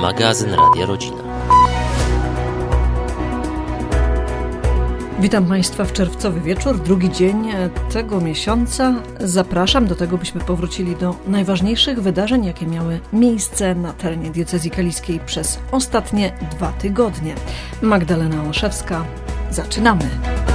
Magazyn Radia Rodzina. Witam Państwa w czerwcowy wieczór, drugi dzień tego miesiąca. Zapraszam do tego, byśmy powrócili do najważniejszych wydarzeń, jakie miały miejsce na terenie diecezji kaliskiej przez ostatnie 2 tygodnie. Magdalena Olszewska, zaczynamy.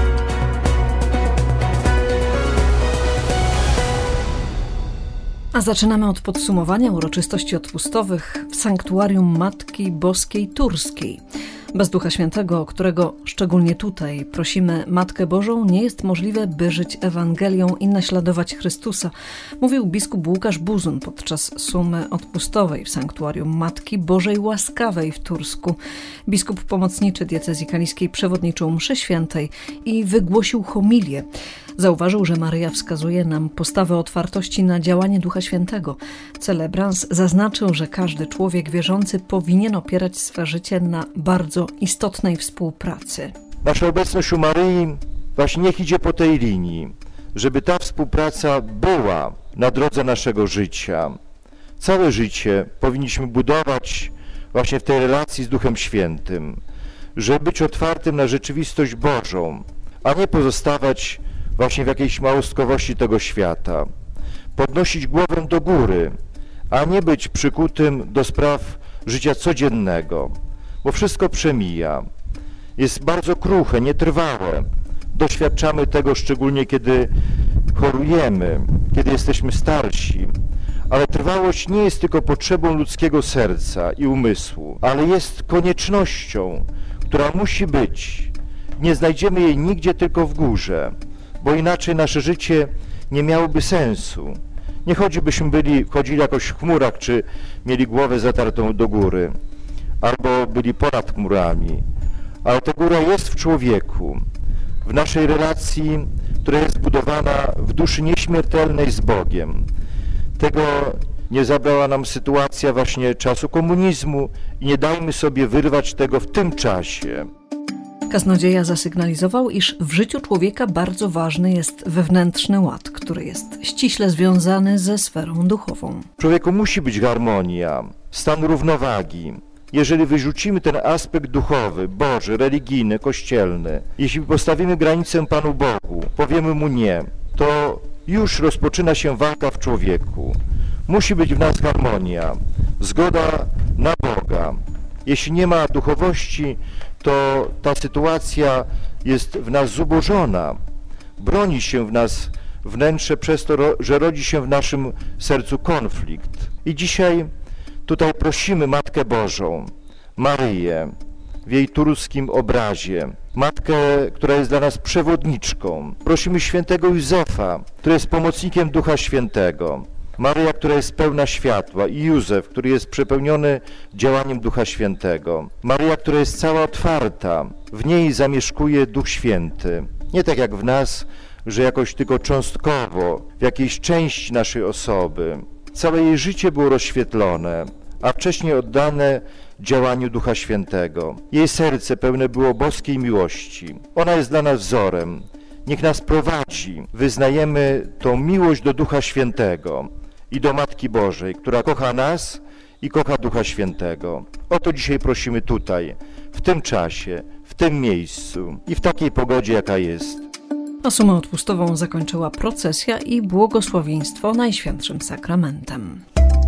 A zaczynamy od podsumowania uroczystości odpustowych w sanktuarium Matki Boskiej Turskiej. Bez Ducha Świętego, którego szczególnie tutaj prosimy Matkę Bożą, nie jest możliwe, by żyć Ewangelią i naśladować Chrystusa, mówił biskup Łukasz Buzun podczas sumy odpustowej w sanktuarium Matki Bożej Łaskawej w Tursku. Biskup pomocniczy diecezji kaliskiej przewodniczył mszy świętej i wygłosił homilię. Zauważył, że Maryja wskazuje nam postawę otwartości na działanie Ducha Świętego. Celebrans zaznaczył, że każdy człowiek wierzący powinien opierać swe życie na bardzo istotnej współpracy. Nasza obecność u Maryi właśnie niech idzie po tej linii, żeby ta współpraca była na drodze naszego życia. Całe życie powinniśmy budować właśnie w tej relacji z Duchem Świętym, żeby być otwartym na rzeczywistość Bożą, a nie pozostawać właśnie w jakiejś małostkowości tego świata. Podnosić głowę do góry, a nie być przykutym do spraw życia codziennego, bo wszystko przemija. Jest bardzo kruche, nietrwałe. Doświadczamy tego szczególnie, kiedy chorujemy, kiedy jesteśmy starsi. Ale trwałość nie jest tylko potrzebą ludzkiego serca i umysłu, ale jest koniecznością, która musi być. Nie znajdziemy jej nigdzie, tylko w górze, bo inaczej nasze życie nie miałoby sensu. Nie choćbyśmy chodzili jakoś w chmurach, czy mieli głowę zatartą do góry, albo byli ponad chmurami. Ale ta góra jest w człowieku, w naszej relacji, która jest zbudowana w duszy nieśmiertelnej z Bogiem. Tego nie zabrała nam sytuacja właśnie czasu komunizmu i nie dajmy sobie wyrwać tego w tym czasie. Kaznodzieja zasygnalizował, iż w życiu człowieka bardzo ważny jest wewnętrzny ład, który jest ściśle związany ze sferą duchową. W człowieku musi być harmonia, stan równowagi. Jeżeli wyrzucimy ten aspekt duchowy, Boży, religijny, kościelny, jeśli postawimy granicę Panu Bogu, powiemy Mu nie, to już rozpoczyna się walka w człowieku. Musi być w nas harmonia, zgoda na Boga. Jeśli nie ma duchowości, to ta sytuacja jest w nas zubożona. Broni się w nas wnętrze przez to, że rodzi się w naszym sercu konflikt. I dzisiaj tutaj prosimy Matkę Bożą, Maryję, w jej turskim obrazie, Matkę, która jest dla nas przewodniczką. Prosimy świętego Józefa, który jest pomocnikiem Ducha Świętego. Maryja, która jest pełna światła, i Józef, który jest przepełniony działaniem Ducha Świętego. Maryja, która jest cała otwarta, w niej zamieszkuje Duch Święty. Nie tak jak w nas, że jakoś tylko cząstkowo, w jakiejś części naszej osoby. Całe jej życie było rozświetlone, a wcześniej oddane działaniu Ducha Świętego. Jej serce pełne było boskiej miłości. Ona jest dla nas wzorem. Niech nas prowadzi. Wyznajemy tą miłość do Ducha Świętego i do Matki Bożej, która kocha nas i kocha Ducha Świętego. O to dzisiaj prosimy tutaj, w tym czasie, w tym miejscu i w takiej pogodzie, jaka jest. A sumę odpustową zakończyła procesja i błogosławieństwo Najświętszym Sakramentem.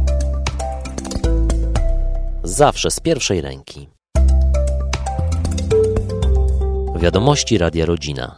Zawsze z pierwszej ręki. Wiadomości Radia Rodzina.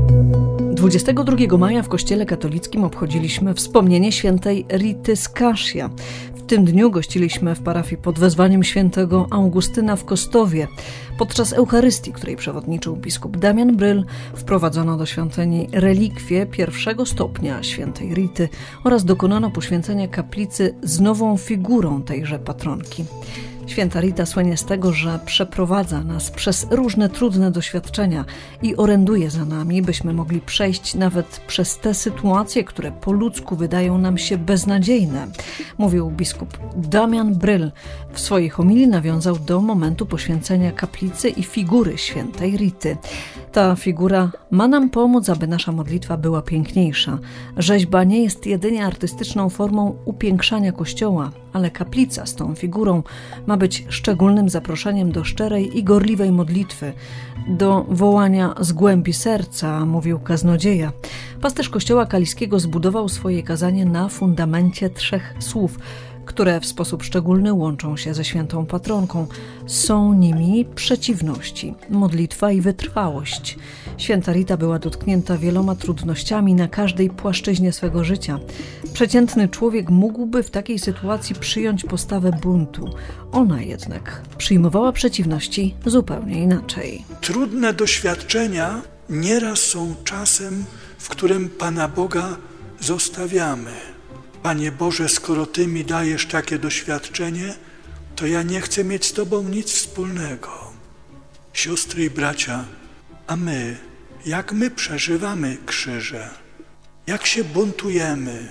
22 maja w Kościele katolickim obchodziliśmy wspomnienie świętej Rity z Kaszia. W tym dniu gościliśmy w parafii pod wezwaniem świętego Augustyna w Kostowie. Podczas Eucharystii, której przewodniczył biskup Damian Bryl, wprowadzono do świątyni relikwie pierwszego stopnia świętej Rity oraz dokonano poświęcenia kaplicy z nową figurą tejże patronki. Święta Rita słynie z tego, że przeprowadza nas przez różne trudne doświadczenia i oręduje za nami, byśmy mogli przejść nawet przez te sytuacje, które po ludzku wydają nam się beznadziejne, mówił biskup Damian Bryl. W swojej homilii nawiązał do momentu poświęcenia kaplicy i figury świętej Rity. Ta figura ma nam pomóc, aby nasza modlitwa była piękniejsza. Rzeźba nie jest jedynie artystyczną formą upiększania Kościoła, ale kaplica z tą figurą ma ma być szczególnym zaproszeniem do szczerej i gorliwej modlitwy, do wołania z głębi serca, mówił kaznodzieja. Pasterz kościoła kaliskiego zbudował swoje kazanie na fundamencie 3 słów, które w sposób szczególny łączą się ze świętą patronką. Są nimi przeciwności, modlitwa i wytrwałość. Święta Rita była dotknięta wieloma trudnościami na każdej płaszczyźnie swego życia. Przeciętny człowiek mógłby w takiej sytuacji przyjąć postawę buntu. Ona jednak przyjmowała przeciwności zupełnie inaczej. Trudne doświadczenia nieraz są czasem, w którym Pana Boga zostawiamy. Panie Boże, skoro Ty mi dajesz takie doświadczenie, to ja nie chcę mieć z Tobą nic wspólnego. Siostry i bracia, a my, jak my przeżywamy krzyże? Jak się buntujemy?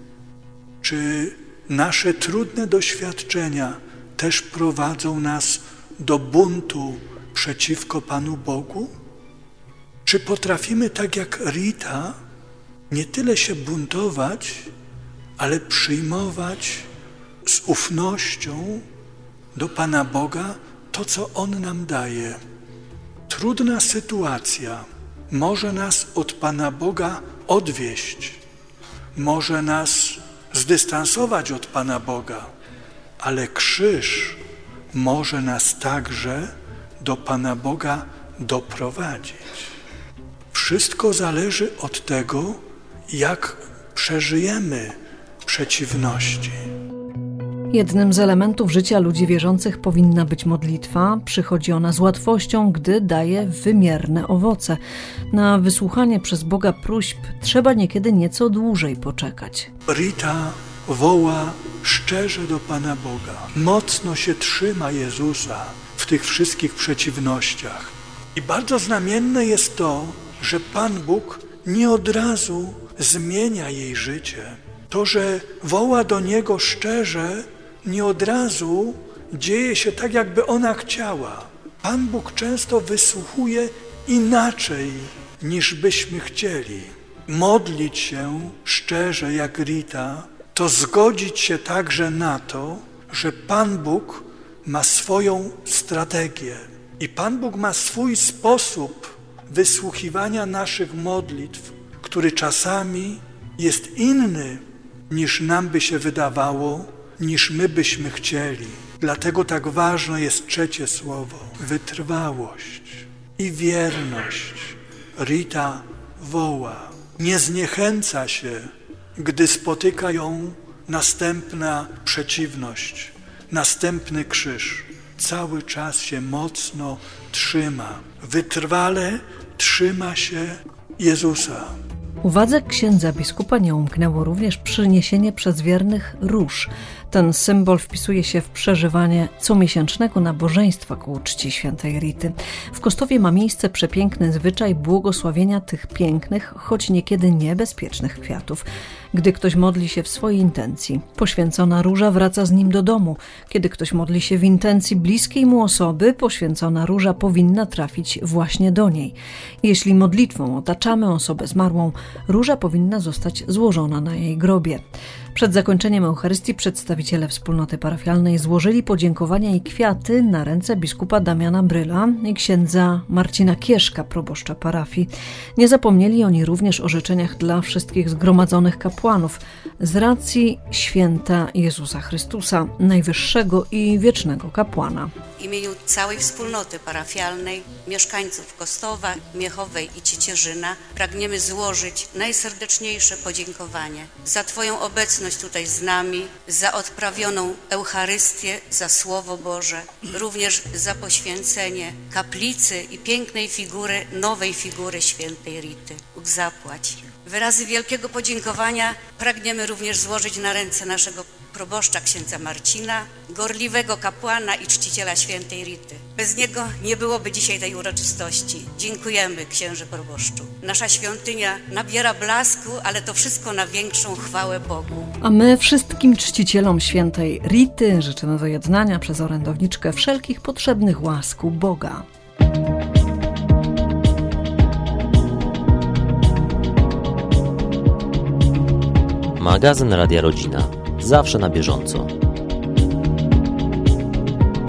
Czy nasze trudne doświadczenia też prowadzą nas do buntu przeciwko Panu Bogu? Czy potrafimy, tak jak Rita, nie tyle się buntować, ale przyjmować z ufnością do Pana Boga to, co On nam daje? Trudna sytuacja może nas od Pana Boga odwieść, może nas zdystansować od Pana Boga, ale krzyż może nas także do Pana Boga doprowadzić. Wszystko zależy od tego, jak przeżyjemy przeciwności. Jednym z elementów życia ludzi wierzących powinna być modlitwa. Przychodzi ona z łatwością, gdy daje wymierne owoce. Na wysłuchanie przez Boga próśb trzeba niekiedy nieco dłużej poczekać. Rita woła szczerze do Pana Boga. Mocno się trzyma Jezusa w tych wszystkich przeciwnościach. I bardzo znamienne jest to, że Pan Bóg nie od razu zmienia jej życie. To, że woła do Niego szczerze, nie od razu dzieje się tak, jakby ona chciała. Pan Bóg często wysłuchuje inaczej, niż byśmy chcieli. Modlić się szczerze, jak Rita, to zgodzić się także na to, że Pan Bóg ma swoją strategię i Pan Bóg ma swój sposób wysłuchiwania naszych modlitw, który czasami jest inny, niż nam by się wydawało, niż my byśmy chcieli. Dlatego tak ważne jest 3 słowo. Wytrwałość i wierność. Rita woła. Nie zniechęca się, gdy spotyka ją następna przeciwność, następny krzyż. Cały czas się mocno trzyma. Wytrwale trzyma się Jezusa. Uwadze księdza biskupa nie umknęło również przyniesienie przez wiernych róż. Ten symbol wpisuje się w przeżywanie comiesięcznego nabożeństwa ku czci świętej Rity. W Kostowie ma miejsce przepiękny zwyczaj błogosławienia tych pięknych, choć niekiedy niebezpiecznych kwiatów. Gdy ktoś modli się w swojej intencji, poświęcona róża wraca z nim do domu. Kiedy ktoś modli się w intencji bliskiej mu osoby, poświęcona róża powinna trafić właśnie do niej. Jeśli modlitwą otaczamy osobę zmarłą, róża powinna zostać złożona na jej grobie. Przed zakończeniem Eucharystii przedstawiciele wspólnoty parafialnej złożyli podziękowania i kwiaty na ręce biskupa Damiana Bryla i księdza Marcina Kieszka, proboszcza parafii. Nie zapomnieli oni również o życzeniach dla wszystkich zgromadzonych kapłanów z racji święta Jezusa Chrystusa, najwyższego i wiecznego kapłana. W imieniu całej wspólnoty parafialnej, mieszkańców Kostowa, Miechowej i Ciecierzyna pragniemy złożyć najserdeczniejsze podziękowanie za Twoją obecność tutaj z nami, za odprawioną Eucharystię, za Słowo Boże, również za poświęcenie kaplicy i pięknej figury, nowej figury świętej Rity. Bóg zapłać. Wyrazy wielkiego podziękowania pragniemy również złożyć na ręce naszego proboszcza księdza Marcina, gorliwego kapłana i czciciela świętej Rity. Bez niego nie byłoby dzisiaj tej uroczystości. Dziękujemy, księże proboszczu. Nasza świątynia nabiera blasku, ale to wszystko na większą chwałę Bogu. A my wszystkim czcicielom świętej Rity życzymy wyjednania przez orędowniczkę wszelkich potrzebnych łask u Boga. Magazyn Radia Rodzina. Zawsze na bieżąco.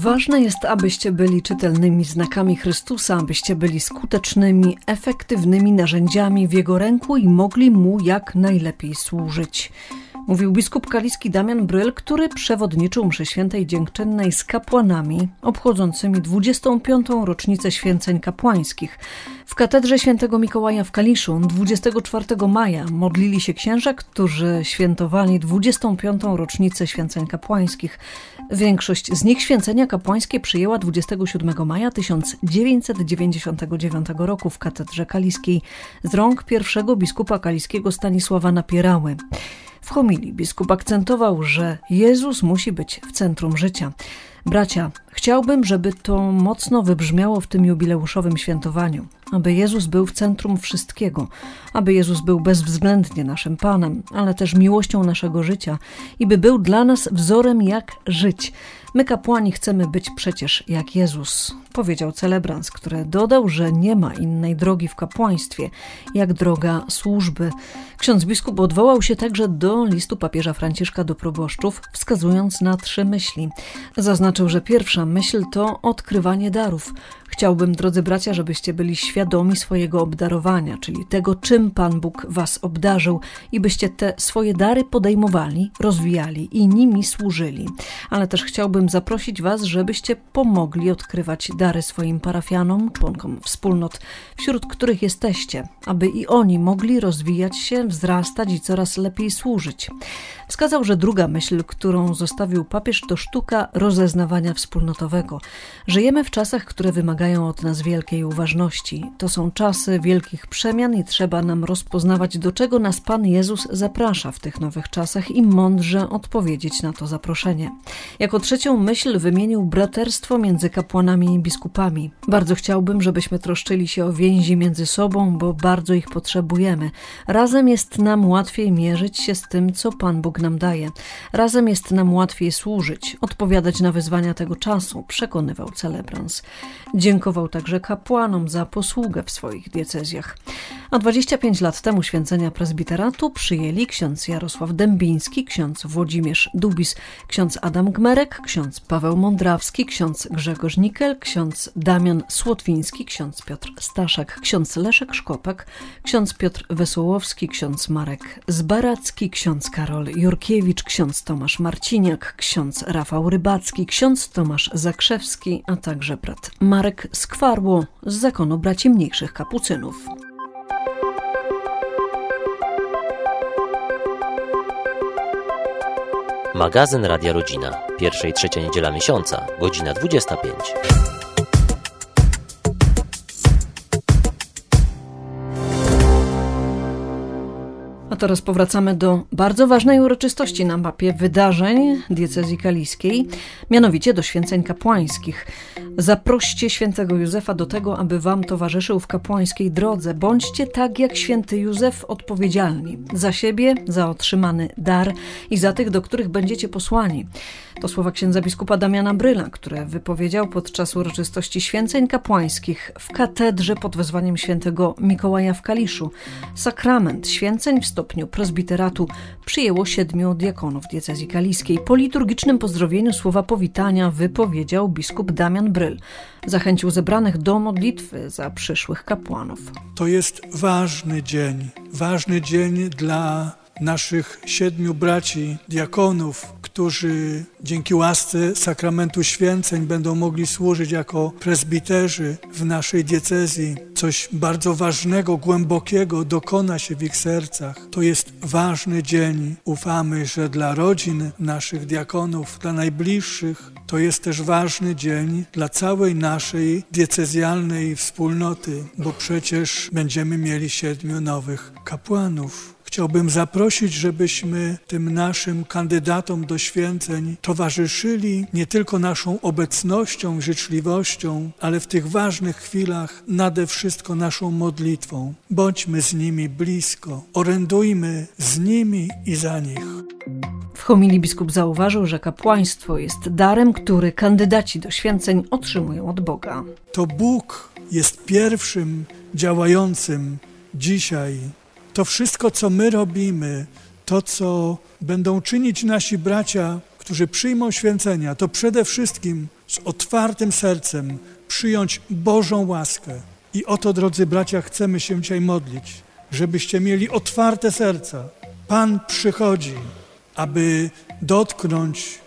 Ważne jest, abyście byli czytelnymi znakami Chrystusa, abyście byli skutecznymi, efektywnymi narzędziami w Jego ręku i mogli Mu jak najlepiej służyć. Mówił biskup kaliski Damian Bryl, który przewodniczył mszy świętej dziękczynnej z kapłanami obchodzącymi 25. rocznicę święceń kapłańskich. W katedrze świętego Mikołaja w Kaliszu 24 maja modlili się księża, którzy świętowali 25. rocznicę święceń kapłańskich. Większość z nich święcenia kapłańskie przyjęła 27 maja 1999 roku w katedrze kaliskiej z rąk pierwszego biskupa kaliskiego Stanisława Napierały. W homilii biskup akcentował, że Jezus musi być w centrum życia. Bracia, chciałbym, żeby to mocno wybrzmiało w tym jubileuszowym świętowaniu. Aby Jezus był w centrum wszystkiego. Aby Jezus był bezwzględnie naszym Panem, ale też miłością naszego życia i by był dla nas wzorem, jak żyć. My, kapłani, chcemy być przecież jak Jezus, powiedział celebrans, który dodał, że nie ma innej drogi w kapłaństwie, jak droga służby. Ksiądz biskup odwołał się także do listu papieża Franciszka do proboszczów, wskazując na 3 myśli. Zaznaczył, że pierwsza myśl to odkrywanie darów. Chciałbym, drodzy bracia, żebyście byli świadomi swojego obdarowania, czyli tego, czym Pan Bóg was obdarzył i byście te swoje dary podejmowali, rozwijali i nimi służyli. Ale też chciałbym zaprosić was, żebyście pomogli odkrywać dary swoim parafianom, członkom wspólnot, wśród których jesteście, aby i oni mogli rozwijać się, wzrastać i coraz lepiej służyć. Wskazał, że druga myśl, którą zostawił papież, to sztuka rozeznawania wspólnotowego. Żyjemy w czasach, które wymagają od nas wielkiej uważności. To są czasy wielkich przemian i trzeba nam rozpoznawać, do czego nas Pan Jezus zaprasza w tych nowych czasach i mądrze odpowiedzieć na to zaproszenie. Jako trzecią myśl wymienił braterstwo między kapłanami i biskupami. Bardzo chciałbym, żebyśmy troszczyli się o więzi między sobą, bo bardzo ich potrzebujemy. Razem jest nam łatwiej mierzyć się z tym, co Pan Bóg nam daje. Razem jest nam łatwiej służyć, odpowiadać na wyzwania tego czasu, przekonywał celebrans. Dziękował także kapłanom za posługę w swoich diecezjach. A 25 lat temu święcenia prezbiteratu przyjęli ksiądz Jarosław Dębiński, ksiądz Włodzimierz Dubis, ksiądz Adam Gmerek, ksiądz Paweł Mądrawski, ksiądz Grzegorz Nikel, ksiądz Damian Słotwiński, ksiądz Piotr Staszak, ksiądz Leszek Szkopek, ksiądz Piotr Wesołowski, ksiądz Marek Zbaracki, ksiądz Karol Jurkiewicz, ksiądz Tomasz Marciniak, ksiądz Rafał Rybacki, ksiądz Tomasz Zakrzewski, a także brat Marek Skwarło z zakonu braci mniejszych kapucynów. Magazyn Radia Rodzina. Pierwsza i trzecia niedziela miesiąca, godzina 25. A teraz powracamy do bardzo ważnej uroczystości na mapie wydarzeń diecezji kaliskiej, mianowicie do święceń kapłańskich. Zaproście świętego Józefa do tego, aby wam towarzyszył w kapłańskiej drodze. Bądźcie tak jak święty Józef odpowiedzialni za siebie, za otrzymany dar i za tych, do których będziecie posłani. To słowa księdza biskupa Damiana Bryla, które wypowiedział podczas uroczystości święceń kapłańskich w katedrze pod wezwaniem świętego Mikołaja w Kaliszu. Sakrament święceń w stopniu prezbiteratu przyjęło 7 diakonów diecezji kaliskiej. Po liturgicznym pozdrowieniu słowa powitania wypowiedział biskup Damian Bryl. Zachęcił zebranych do modlitwy za przyszłych kapłanów. To jest ważny dzień dla naszych 7 braci diakonów, którzy dzięki łasce sakramentu święceń będą mogli służyć jako prezbiterzy w naszej diecezji. Coś bardzo ważnego, głębokiego dokona się w ich sercach. To jest ważny dzień. Ufamy, że dla rodzin naszych diakonów, dla najbliższych, to jest też ważny dzień dla całej naszej diecezjalnej wspólnoty, bo przecież będziemy mieli 7 nowych kapłanów. Chciałbym zaprosić, żebyśmy tym naszym kandydatom do święceń towarzyszyli nie tylko naszą obecnością, życzliwością, ale w tych ważnych chwilach nade wszystko naszą modlitwą. Bądźmy z nimi blisko, orędujmy z nimi i za nich. W homilii biskup zauważył, że kapłaństwo jest darem, który kandydaci do święceń otrzymują od Boga. To Bóg jest pierwszym działającym dzisiaj. To wszystko, co my robimy, to, co będą czynić nasi bracia, którzy przyjmą święcenia, to przede wszystkim z otwartym sercem przyjąć Bożą łaskę. I o to, drodzy bracia, chcemy się dzisiaj modlić, żebyście mieli otwarte serca. Pan przychodzi, aby dotknąć,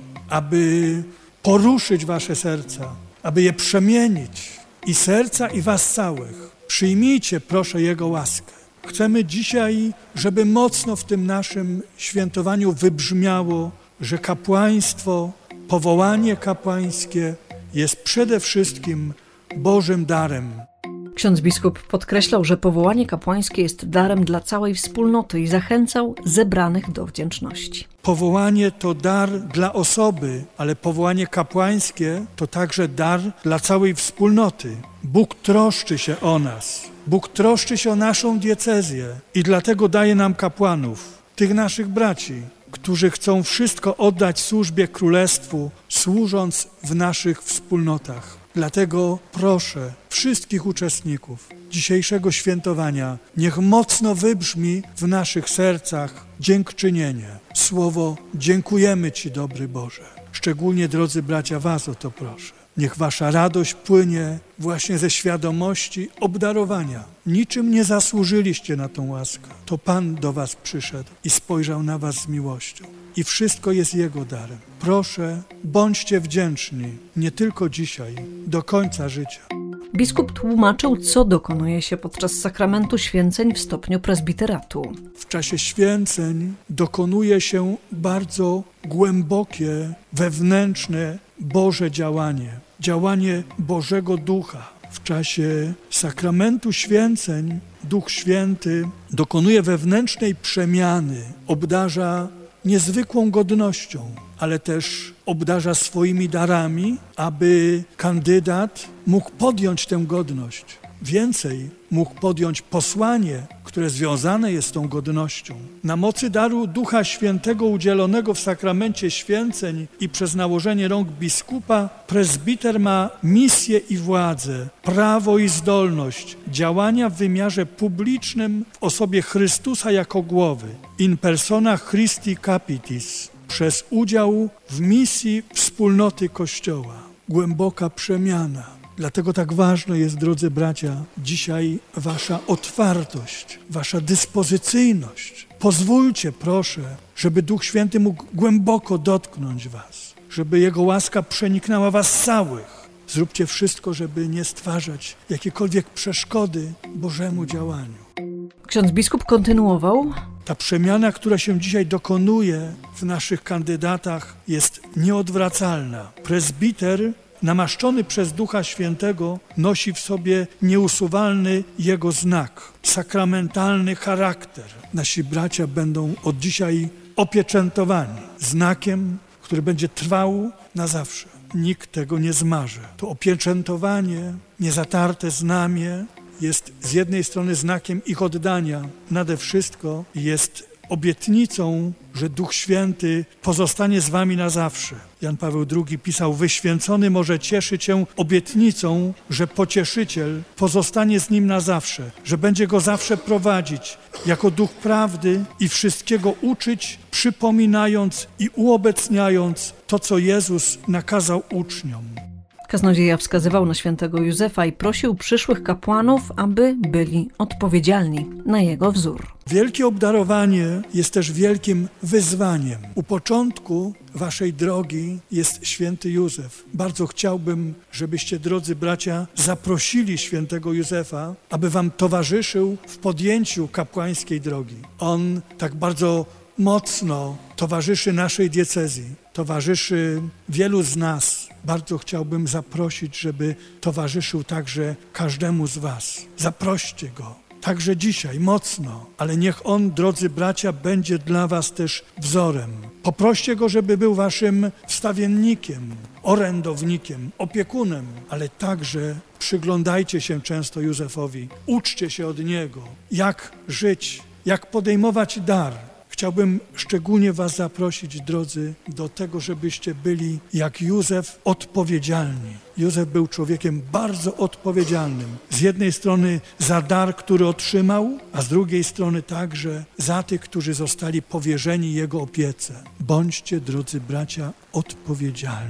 aby poruszyć wasze serca, aby je przemienić i serca, i was całych. Przyjmijcie, proszę, Jego łaskę. Chcemy dzisiaj, żeby mocno w tym naszym świętowaniu wybrzmiało, że kapłaństwo, powołanie kapłańskie jest przede wszystkim Bożym darem. Ksiądz biskup podkreślał, że powołanie kapłańskie jest darem dla całej wspólnoty i zachęcał zebranych do wdzięczności. Powołanie to dar dla osoby, ale powołanie kapłańskie to także dar dla całej wspólnoty. Bóg troszczy się o nas. Bóg troszczy się o naszą diecezję i dlatego daje nam kapłanów, tych naszych braci, którzy chcą wszystko oddać służbie Królestwu, służąc w naszych wspólnotach. Dlatego proszę wszystkich uczestników dzisiejszego świętowania, niech mocno wybrzmi w naszych sercach dziękczynienie. Słowo dziękujemy Ci, dobry Boże. Szczególnie, drodzy bracia, was o to proszę. Niech wasza radość płynie właśnie ze świadomości obdarowania. Niczym nie zasłużyliście na tą łaskę. To Pan do was przyszedł i spojrzał na was z miłością. I wszystko jest Jego darem. Proszę, bądźcie wdzięczni, nie tylko dzisiaj, do końca życia. Biskup tłumaczył, co dokonuje się podczas sakramentu święceń w stopniu prezbiteratu. W czasie święceń dokonuje się bardzo głębokie, wewnętrzne Boże działanie. Działanie Bożego Ducha. W czasie sakramentu święceń Duch Święty dokonuje wewnętrznej przemiany, obdarza niezwykłą godnością, ale też obdarza swoimi darami, aby kandydat mógł podjąć tę godność. Więcej, mógł podjąć posłanie, które związane jest z tą godnością. Na mocy daru Ducha Świętego udzielonego w sakramencie święceń i przez nałożenie rąk biskupa, prezbiter ma misję i władzę, prawo i zdolność działania w wymiarze publicznym w osobie Chrystusa jako głowy. In persona Christi Capitis, przez udział w misji wspólnoty Kościoła. Głęboka przemiana. Dlatego tak ważne jest, drodzy bracia, dzisiaj wasza otwartość, wasza dyspozycyjność. Pozwólcie, proszę, żeby Duch Święty mógł głęboko dotknąć was, żeby Jego łaska przeniknęła was całych. Zróbcie wszystko, żeby nie stwarzać jakiejkolwiek przeszkody Bożemu działaniu. Ksiądz biskup kontynuował. Ta przemiana, która się dzisiaj dokonuje w naszych kandydatach, jest nieodwracalna. Prezbiter namaszczony przez Ducha Świętego nosi w sobie nieusuwalny Jego znak, sakramentalny charakter. Nasi bracia będą od dzisiaj opieczętowani znakiem, który będzie trwał na zawsze. Nikt tego nie zmaże. To opieczętowanie, niezatarte znamie jest z jednej strony znakiem ich oddania, nade wszystko jest obietnicą, że Duch Święty pozostanie z wami na zawsze. Jan Paweł II pisał, wyświęcony może cieszyć się obietnicą, że Pocieszyciel pozostanie z nim na zawsze, że będzie go zawsze prowadzić jako Duch prawdy i wszystkiego uczyć, przypominając i uobecniając to, co Jezus nakazał uczniom. Kaznodzieja wskazywał na świętego Józefa i prosił przyszłych kapłanów, aby byli odpowiedzialni na jego wzór. Wielkie obdarowanie jest też wielkim wyzwaniem. U początku waszej drogi jest święty Józef. Bardzo chciałbym, żebyście, drodzy bracia, zaprosili świętego Józefa, aby wam towarzyszył w podjęciu kapłańskiej drogi. On tak bardzo mocno towarzyszy naszej diecezji, towarzyszy wielu z nas. Bardzo chciałbym zaprosić, żeby towarzyszył także każdemu z was. Zaproście go, także dzisiaj, mocno, ale niech on, drodzy bracia, będzie dla was też wzorem. Poproście go, żeby był waszym wstawiennikiem, orędownikiem, opiekunem, ale także przyglądajcie się często Józefowi, uczcie się od niego, jak żyć, jak podejmować dar. Chciałbym szczególnie was zaprosić, drodzy, do tego, żebyście byli jak Józef odpowiedzialni. Józef był człowiekiem bardzo odpowiedzialnym. Z jednej strony za dar, który otrzymał, a z drugiej strony także za tych, którzy zostali powierzeni jego opiece. Bądźcie, drodzy bracia, odpowiedzialni.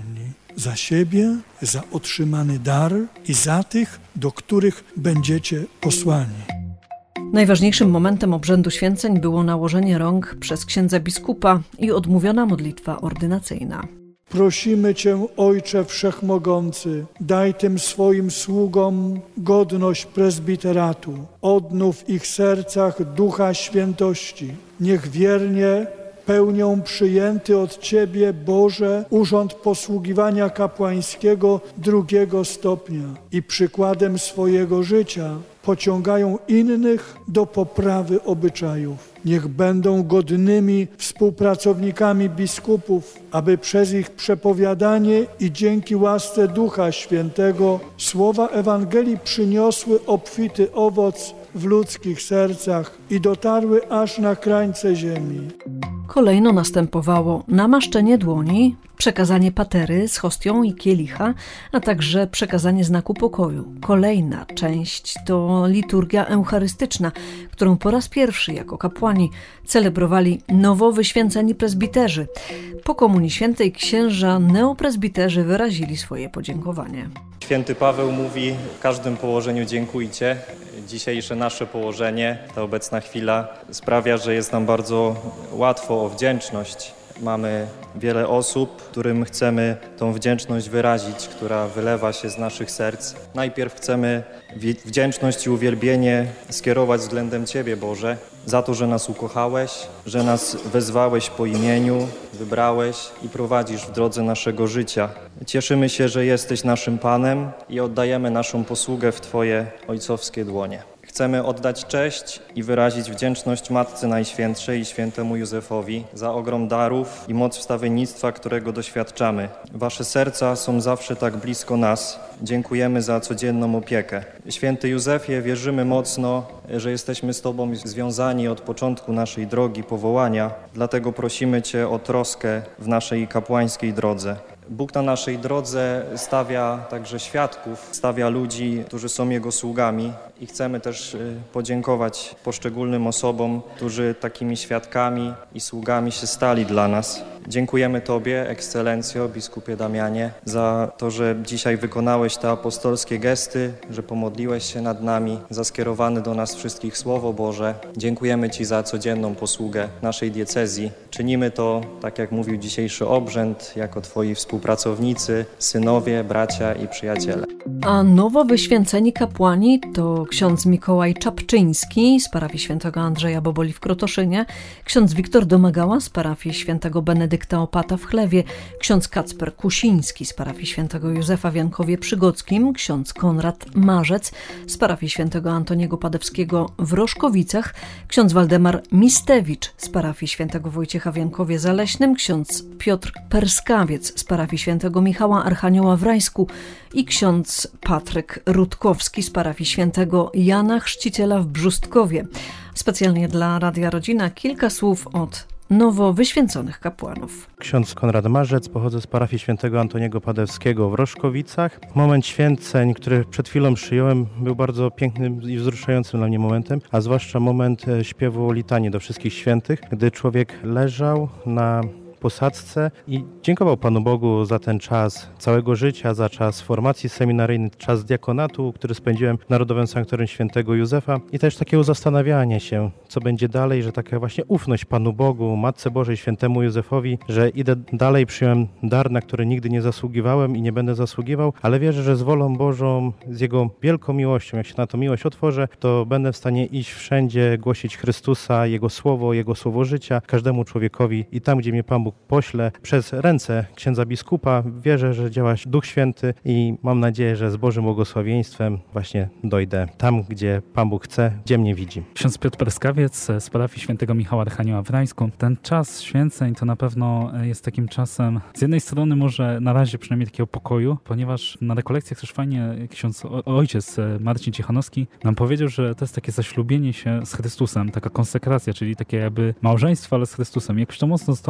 za siebie, za otrzymany dar i za tych, do których będziecie posłani. Najważniejszym momentem obrzędu święceń było nałożenie rąk przez księdza biskupa i odmówiona modlitwa ordynacyjna. Prosimy Cię, Ojcze Wszechmogący, daj tym swoim sługom godność prezbiteratu. Odnów w ich sercach ducha świętości. Niech wiernie pełnią przyjęty od Ciebie, Boże, urząd posługiwania kapłańskiego drugiego stopnia i przykładem swojego życia pociągają innych do poprawy obyczajów. Niech będą godnymi współpracownikami biskupów, aby przez ich przepowiadanie i dzięki łasce Ducha Świętego słowa Ewangelii przyniosły obfity owoc w ludzkich sercach i dotarły aż na krańce ziemi. Kolejno następowało namaszczenie dłoni, przekazanie patery z hostią i kielicha, a także przekazanie znaku pokoju. Kolejna część to liturgia eucharystyczna, którą po raz pierwszy jako kapłani celebrowali nowo wyświęceni prezbiterzy. Po Komunii Świętej księża neoprezbiterzy wyrazili swoje podziękowanie. Święty Paweł mówi: w każdym położeniu dziękujcie. Dzisiejsze nasze położenie, ta obecna chwila sprawia, że jest nam bardzo łatwo o wdzięczność. Mamy wiele osób, którym chcemy tą wdzięczność wyrazić, która wylewa się z naszych serc. Najpierw chcemy wdzięczność i uwielbienie skierować względem Ciebie, Boże, za to, że nas ukochałeś, że nas wezwałeś po imieniu, wybrałeś i prowadzisz w drodze naszego życia. Cieszymy się, że jesteś naszym Panem i oddajemy naszą posługę w Twoje ojcowskie dłonie. Chcemy oddać cześć i wyrazić wdzięczność Matce Najświętszej i świętemu Józefowi za ogrom darów i moc wstawiennictwa, którego doświadczamy. Wasze serca są zawsze tak blisko nas. Dziękujemy za codzienną opiekę. Święty Józefie, wierzymy mocno, że jesteśmy z Tobą związani od początku naszej drogi powołania, dlatego prosimy Cię o troskę w naszej kapłańskiej drodze. Bóg na naszej drodze stawia także świadków, stawia ludzi, którzy są Jego sługami i chcemy też podziękować poszczególnym osobom, którzy takimi świadkami i sługami się stali dla nas. Dziękujemy Tobie, Ekscelencjo, biskupie Damianie, za to, że dzisiaj wykonałeś te apostolskie gesty, że pomodliłeś się nad nami, za skierowane do nas wszystkich Słowo Boże. Dziękujemy Ci za codzienną posługę naszej diecezji. Czynimy to, tak jak mówił dzisiejszy obrzęd, jako Twoi współpracownicy, synowie, bracia i przyjaciele. A nowo wyświęceni kapłani to ksiądz Mikołaj Czapczyński z parafii świętego Andrzeja Boboli w Krotoszynie, ksiądz Wiktor Domagała z parafii świętego Benedykta Opata w Chlewie, ksiądz Kacper Kusiński z parafii świętego Józefa w Jankowie Przygockim, ksiądz Konrad Marzec z parafii świętego Antoniego Padewskiego w Roszkowicach, ksiądz Waldemar Mistewicz z parafii świętego Wojciecha w Jankowie Zaleśnym, ksiądz Piotr Perskawiec z parafii świętego Michała Archanioła w Rajsku i ksiądz Patryk Rutkowski z parafii świętego Jana Chrzciciela w Brzustkowie. Specjalnie dla Radia Rodzina kilka słów od nowo wyświęconych kapłanów. Ksiądz Konrad Marzec, pochodzę z parafii świętego Antoniego Padewskiego w Roszkowicach. Moment święceń, który przed chwilą przyjąłem, był bardzo pięknym i wzruszającym dla mnie momentem, a zwłaszcza moment śpiewu litanii do wszystkich świętych, gdy człowiek leżał na posadzce i dziękował Panu Bogu za ten czas całego życia, za czas formacji seminaryjnej, czas diakonatu, który spędziłem w Narodowym Sanktuarium Świętego Józefa i też takiego zastanawiania się, co będzie dalej, że taka właśnie ufność Panu Bogu, Matce Bożej, Świętemu Józefowi, że idę dalej, przyjąłem dar, na który nigdy nie zasługiwałem i nie będę zasługiwał, ale wierzę, że z wolą Bożą, z Jego wielką miłością, jak się na to miłość otworzę, to będę w stanie iść wszędzie, głosić Chrystusa, Jego Słowo życia każdemu człowiekowi i tam, gdzie mnie Pan Bóg pośle przez ręce księdza biskupa, wierzę, że działa Duch Święty i mam nadzieję, że z Bożym błogosławieństwem właśnie dojdę tam, gdzie Pan Bóg chce, gdzie mnie widzi. Ksiądz Piotr Perskawiec z parafii świętego Michała Archanioła w Rajsku. Ten czas święceń to na pewno jest takim czasem, z jednej strony może na razie przynajmniej takiego pokoju, ponieważ na rekolekcjach też fajnie ksiądz ojciec Marcin Ciechanowski nam powiedział, że to jest takie zaślubienie się z Chrystusem, taka konsekracja, czyli takie jakby małżeństwo, ale z Chrystusem. Jakoś to mocno zostało w moim sercu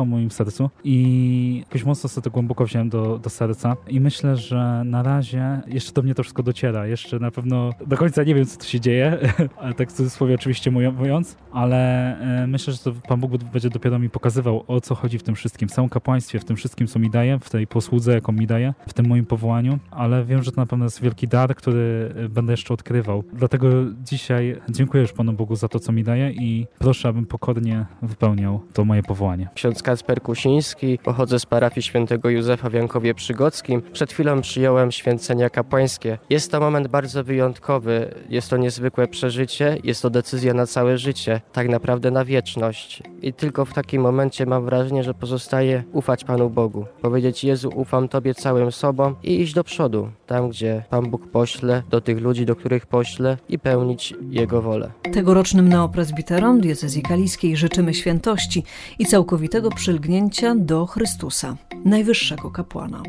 sercu i jakoś mocno sobie to głęboko wziąłem do serca i myślę, że na razie jeszcze do mnie to wszystko dociera. Jeszcze na pewno do końca nie wiem, co tu się dzieje, ale tak w cudzysłowie oczywiście mówiąc, ale myślę, że to Pan Bóg będzie dopiero mi pokazywał, o co chodzi w tym wszystkim, w całym kapłaństwie, w tym wszystkim, co mi daje, w tej posłudze, jaką mi daje, w tym moim powołaniu, ale wiem, że to na pewno jest wielki dar, który będę jeszcze odkrywał. Dlatego dzisiaj dziękuję już Panu Bogu za to, co mi daje i proszę, abym pokornie wypełniał to moje powołanie. Ksiądz Kacper Kusiński, pochodzę z parafii świętego Józefa w Jankowie Przygockim. Przed chwilą przyjąłem święcenia kapłańskie. Jest to moment bardzo wyjątkowy, jest to niezwykłe przeżycie, jest to decyzja na całe życie, tak naprawdę na wieczność. I tylko w takim momencie mam wrażenie, że pozostaje ufać Panu Bogu. Powiedzieć: Jezu, ufam Tobie całym sobą i iść do przodu, tam gdzie Pan Bóg pośle, do tych ludzi, do których pośle i pełnić Jego wolę. Tegorocznym neopresbiterom diecezji kaliskiej życzymy świętości i całkowitego przylgnięcia do Chrystusa, najwyższego kapłana.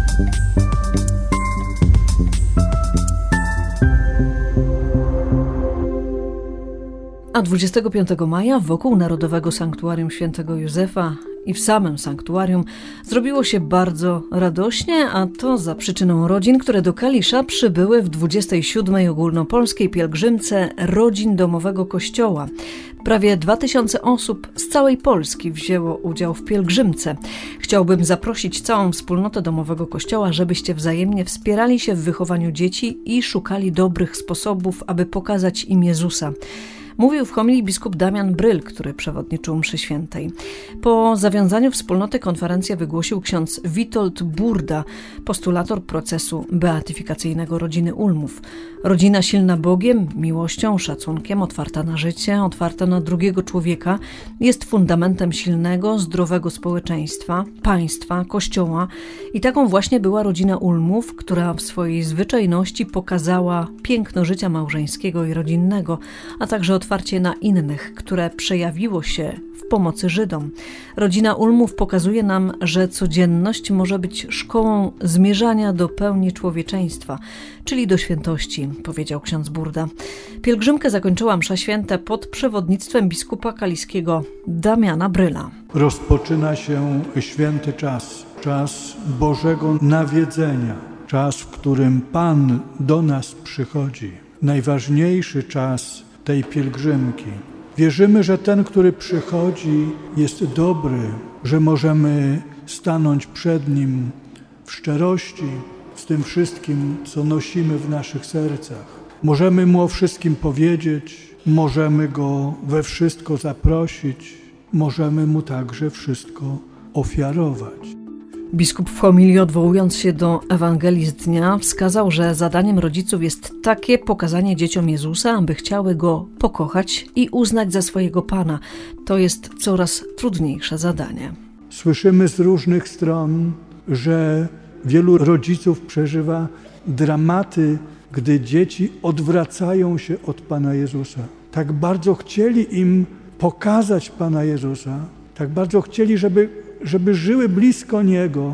A 25 maja wokół Narodowego Sanktuarium Świętego Józefa i w samym sanktuarium zrobiło się bardzo radośnie, a to za przyczyną rodzin, które do Kalisza przybyły w 27. ogólnopolskiej pielgrzymce rodzin domowego kościoła. Prawie 2000 osób z całej Polski wzięło udział w pielgrzymce. Chciałbym zaprosić całą wspólnotę domowego kościoła, żebyście wzajemnie wspierali się w wychowaniu dzieci i szukali dobrych sposobów, aby pokazać im Jezusa. Mówił w homilii biskup Damian Bryl, który przewodniczył mszy świętej. Po zawiązaniu wspólnoty konferencję wygłosił ksiądz Witold Burda, postulator procesu beatyfikacyjnego rodziny Ulmów. Rodzina silna Bogiem, miłością, szacunkiem, otwarta na życie, otwarta na drugiego człowieka, jest fundamentem silnego, zdrowego społeczeństwa, państwa, kościoła i taką właśnie była rodzina Ulmów, która w swojej zwyczajności pokazała piękno życia małżeńskiego i rodzinnego, a także otwarcie na innych, które przejawiło się w pomocy Żydom. Rodzina Ulmów pokazuje nam, że codzienność może być szkołą zmierzania do pełni człowieczeństwa, czyli do świętości, powiedział ksiądz Burda. Pielgrzymkę zakończyła msza święta pod przewodnictwem biskupa kaliskiego Damiana Bryla. Rozpoczyna się święty czas, czas Bożego nawiedzenia, czas, w którym Pan do nas przychodzi. Najważniejszy czas tej pielgrzymki. Wierzymy, że ten, który przychodzi, jest dobry, że możemy stanąć przed Nim w szczerości z tym wszystkim, co nosimy w naszych sercach. Możemy Mu o wszystkim powiedzieć, możemy Go we wszystko zaprosić, możemy Mu także wszystko ofiarować. Biskup w homilii, odwołując się do Ewangelii z dnia, wskazał, że zadaniem rodziców jest takie pokazanie dzieciom Jezusa, aby chciały Go pokochać i uznać za swojego Pana. To jest coraz trudniejsze zadanie. Słyszymy z różnych stron, że wielu rodziców przeżywa dramaty, gdy dzieci odwracają się od Pana Jezusa. Tak bardzo chcieli im pokazać Pana Jezusa, tak bardzo chcieli, żeby żyły blisko Niego,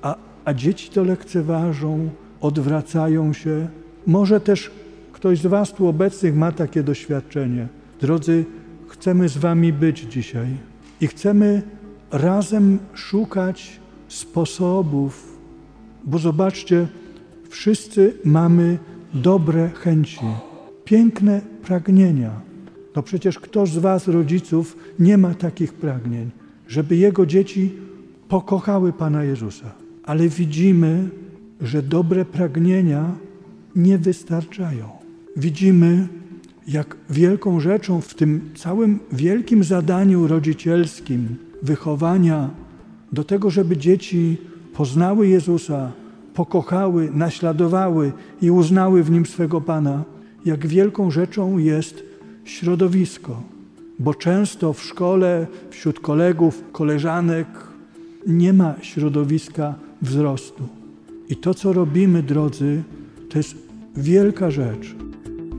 a dzieci to lekceważą, odwracają się. Może też ktoś z Was tu obecnych ma takie doświadczenie. Drodzy, chcemy z Wami być dzisiaj i chcemy razem szukać sposobów, bo zobaczcie, wszyscy mamy dobre chęci, piękne pragnienia. No przecież kto z Was, rodziców, nie ma takich pragnień, żeby jego dzieci pokochały Pana Jezusa. Ale widzimy, że dobre pragnienia nie wystarczają. Widzimy, jak wielką rzeczą w tym całym wielkim zadaniu rodzicielskim wychowania do tego, żeby dzieci poznały Jezusa, pokochały, naśladowały i uznały w Nim swego Pana, jak wielką rzeczą jest środowisko. Bo często w szkole, wśród kolegów, koleżanek nie ma środowiska wzrostu. I to, co robimy, drodzy, to jest wielka rzecz.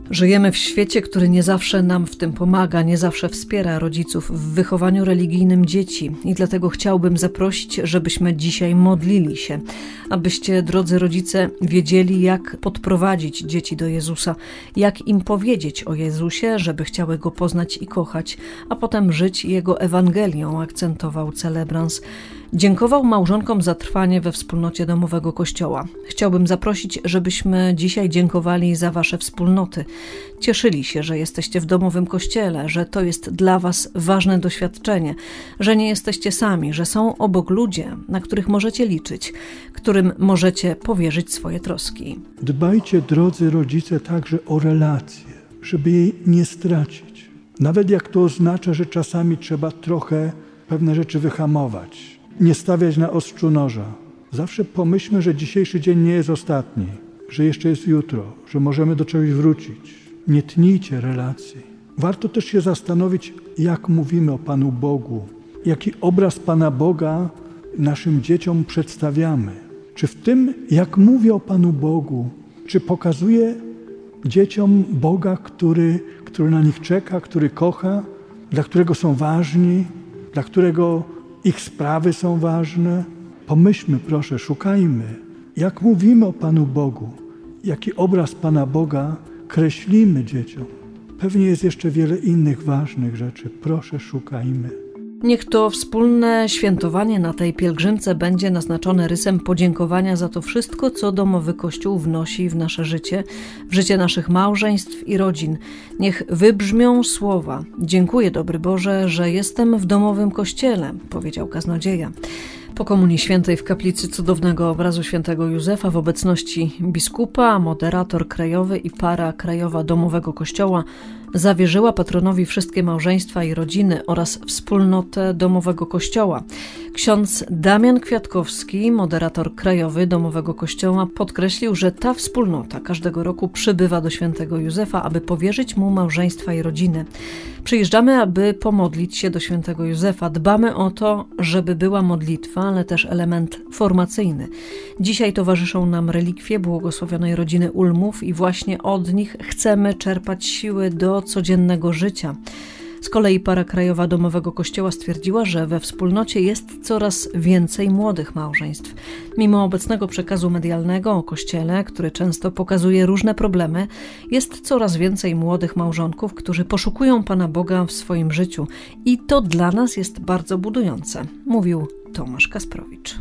Żyjemy w świecie, który nie zawsze nam w tym pomaga, nie zawsze wspiera rodziców w wychowaniu religijnym dzieci i dlatego chciałbym zaprosić, żebyśmy dzisiaj modlili się, abyście, drodzy rodzice, wiedzieli, jak podprowadzić dzieci do Jezusa, jak im powiedzieć o Jezusie, żeby chciały Go poznać i kochać, a potem żyć Jego Ewangelią, akcentował celebrans. Dziękował małżonkom za trwanie we wspólnocie domowego Kościoła. Chciałbym zaprosić, żebyśmy dzisiaj dziękowali za wasze wspólnoty. Cieszyli się, że jesteście w domowym kościele, że to jest dla was ważne doświadczenie, że nie jesteście sami, że są obok ludzie, na których możecie liczyć, którym możecie powierzyć swoje troski. Dbajcie, drodzy rodzice, także o relacje, żeby jej nie stracić. Nawet jak to oznacza, że czasami trzeba trochę pewne rzeczy wyhamować. Nie stawiać na ostrzu noża. Zawsze pomyślmy, że dzisiejszy dzień nie jest ostatni, że jeszcze jest jutro, że możemy do czegoś wrócić. Nie tnijcie relacji. Warto też się zastanowić, jak mówimy o Panu Bogu, jaki obraz Pana Boga naszym dzieciom przedstawiamy. Czy w tym, jak mówię o Panu Bogu, czy pokazuję dzieciom Boga, który na nich czeka, który kocha, dla którego są ważni, dla którego ich sprawy są ważne? Pomyślmy, proszę, szukajmy, jak mówimy o Panu Bogu, jaki obraz Pana Boga kreślimy dzieciom. Pewnie jest jeszcze wiele innych ważnych rzeczy. Proszę, szukajmy. Niech to wspólne świętowanie na tej pielgrzymce będzie naznaczone rysem podziękowania za to wszystko, co domowy Kościół wnosi w nasze życie, w życie naszych małżeństw i rodzin. Niech wybrzmią słowa: dziękuję, dobry Boże, że jestem w domowym Kościele, powiedział kaznodzieja. Po Komunii Świętej w kaplicy cudownego obrazu świętego Józefa w obecności biskupa, moderator krajowy i para krajowa domowego Kościoła zawierzyła patronowi wszystkie małżeństwa i rodziny oraz wspólnotę domowego Kościoła. Ksiądz Damian Kwiatkowski, moderator krajowy domowego Kościoła, podkreślił, że ta wspólnota każdego roku przybywa do świętego Józefa, aby powierzyć mu małżeństwa i rodziny. Przyjeżdżamy, aby pomodlić się do świętego Józefa. Dbamy o to, żeby była modlitwa, ale też element formacyjny. Dzisiaj towarzyszą nam relikwie błogosławionej rodziny Ulmów i właśnie od nich chcemy czerpać siły do codziennego życia. Z kolei para krajowa domowego Kościoła stwierdziła, że we wspólnocie jest coraz więcej młodych małżeństw. Mimo obecnego przekazu medialnego o Kościele, który często pokazuje różne problemy, jest coraz więcej młodych małżonków, którzy poszukują Pana Boga w swoim życiu i to dla nas jest bardzo budujące, mówił Tomasz Kasprowicz.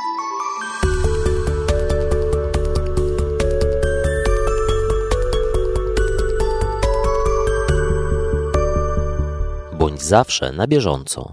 Bądź zawsze na bieżąco.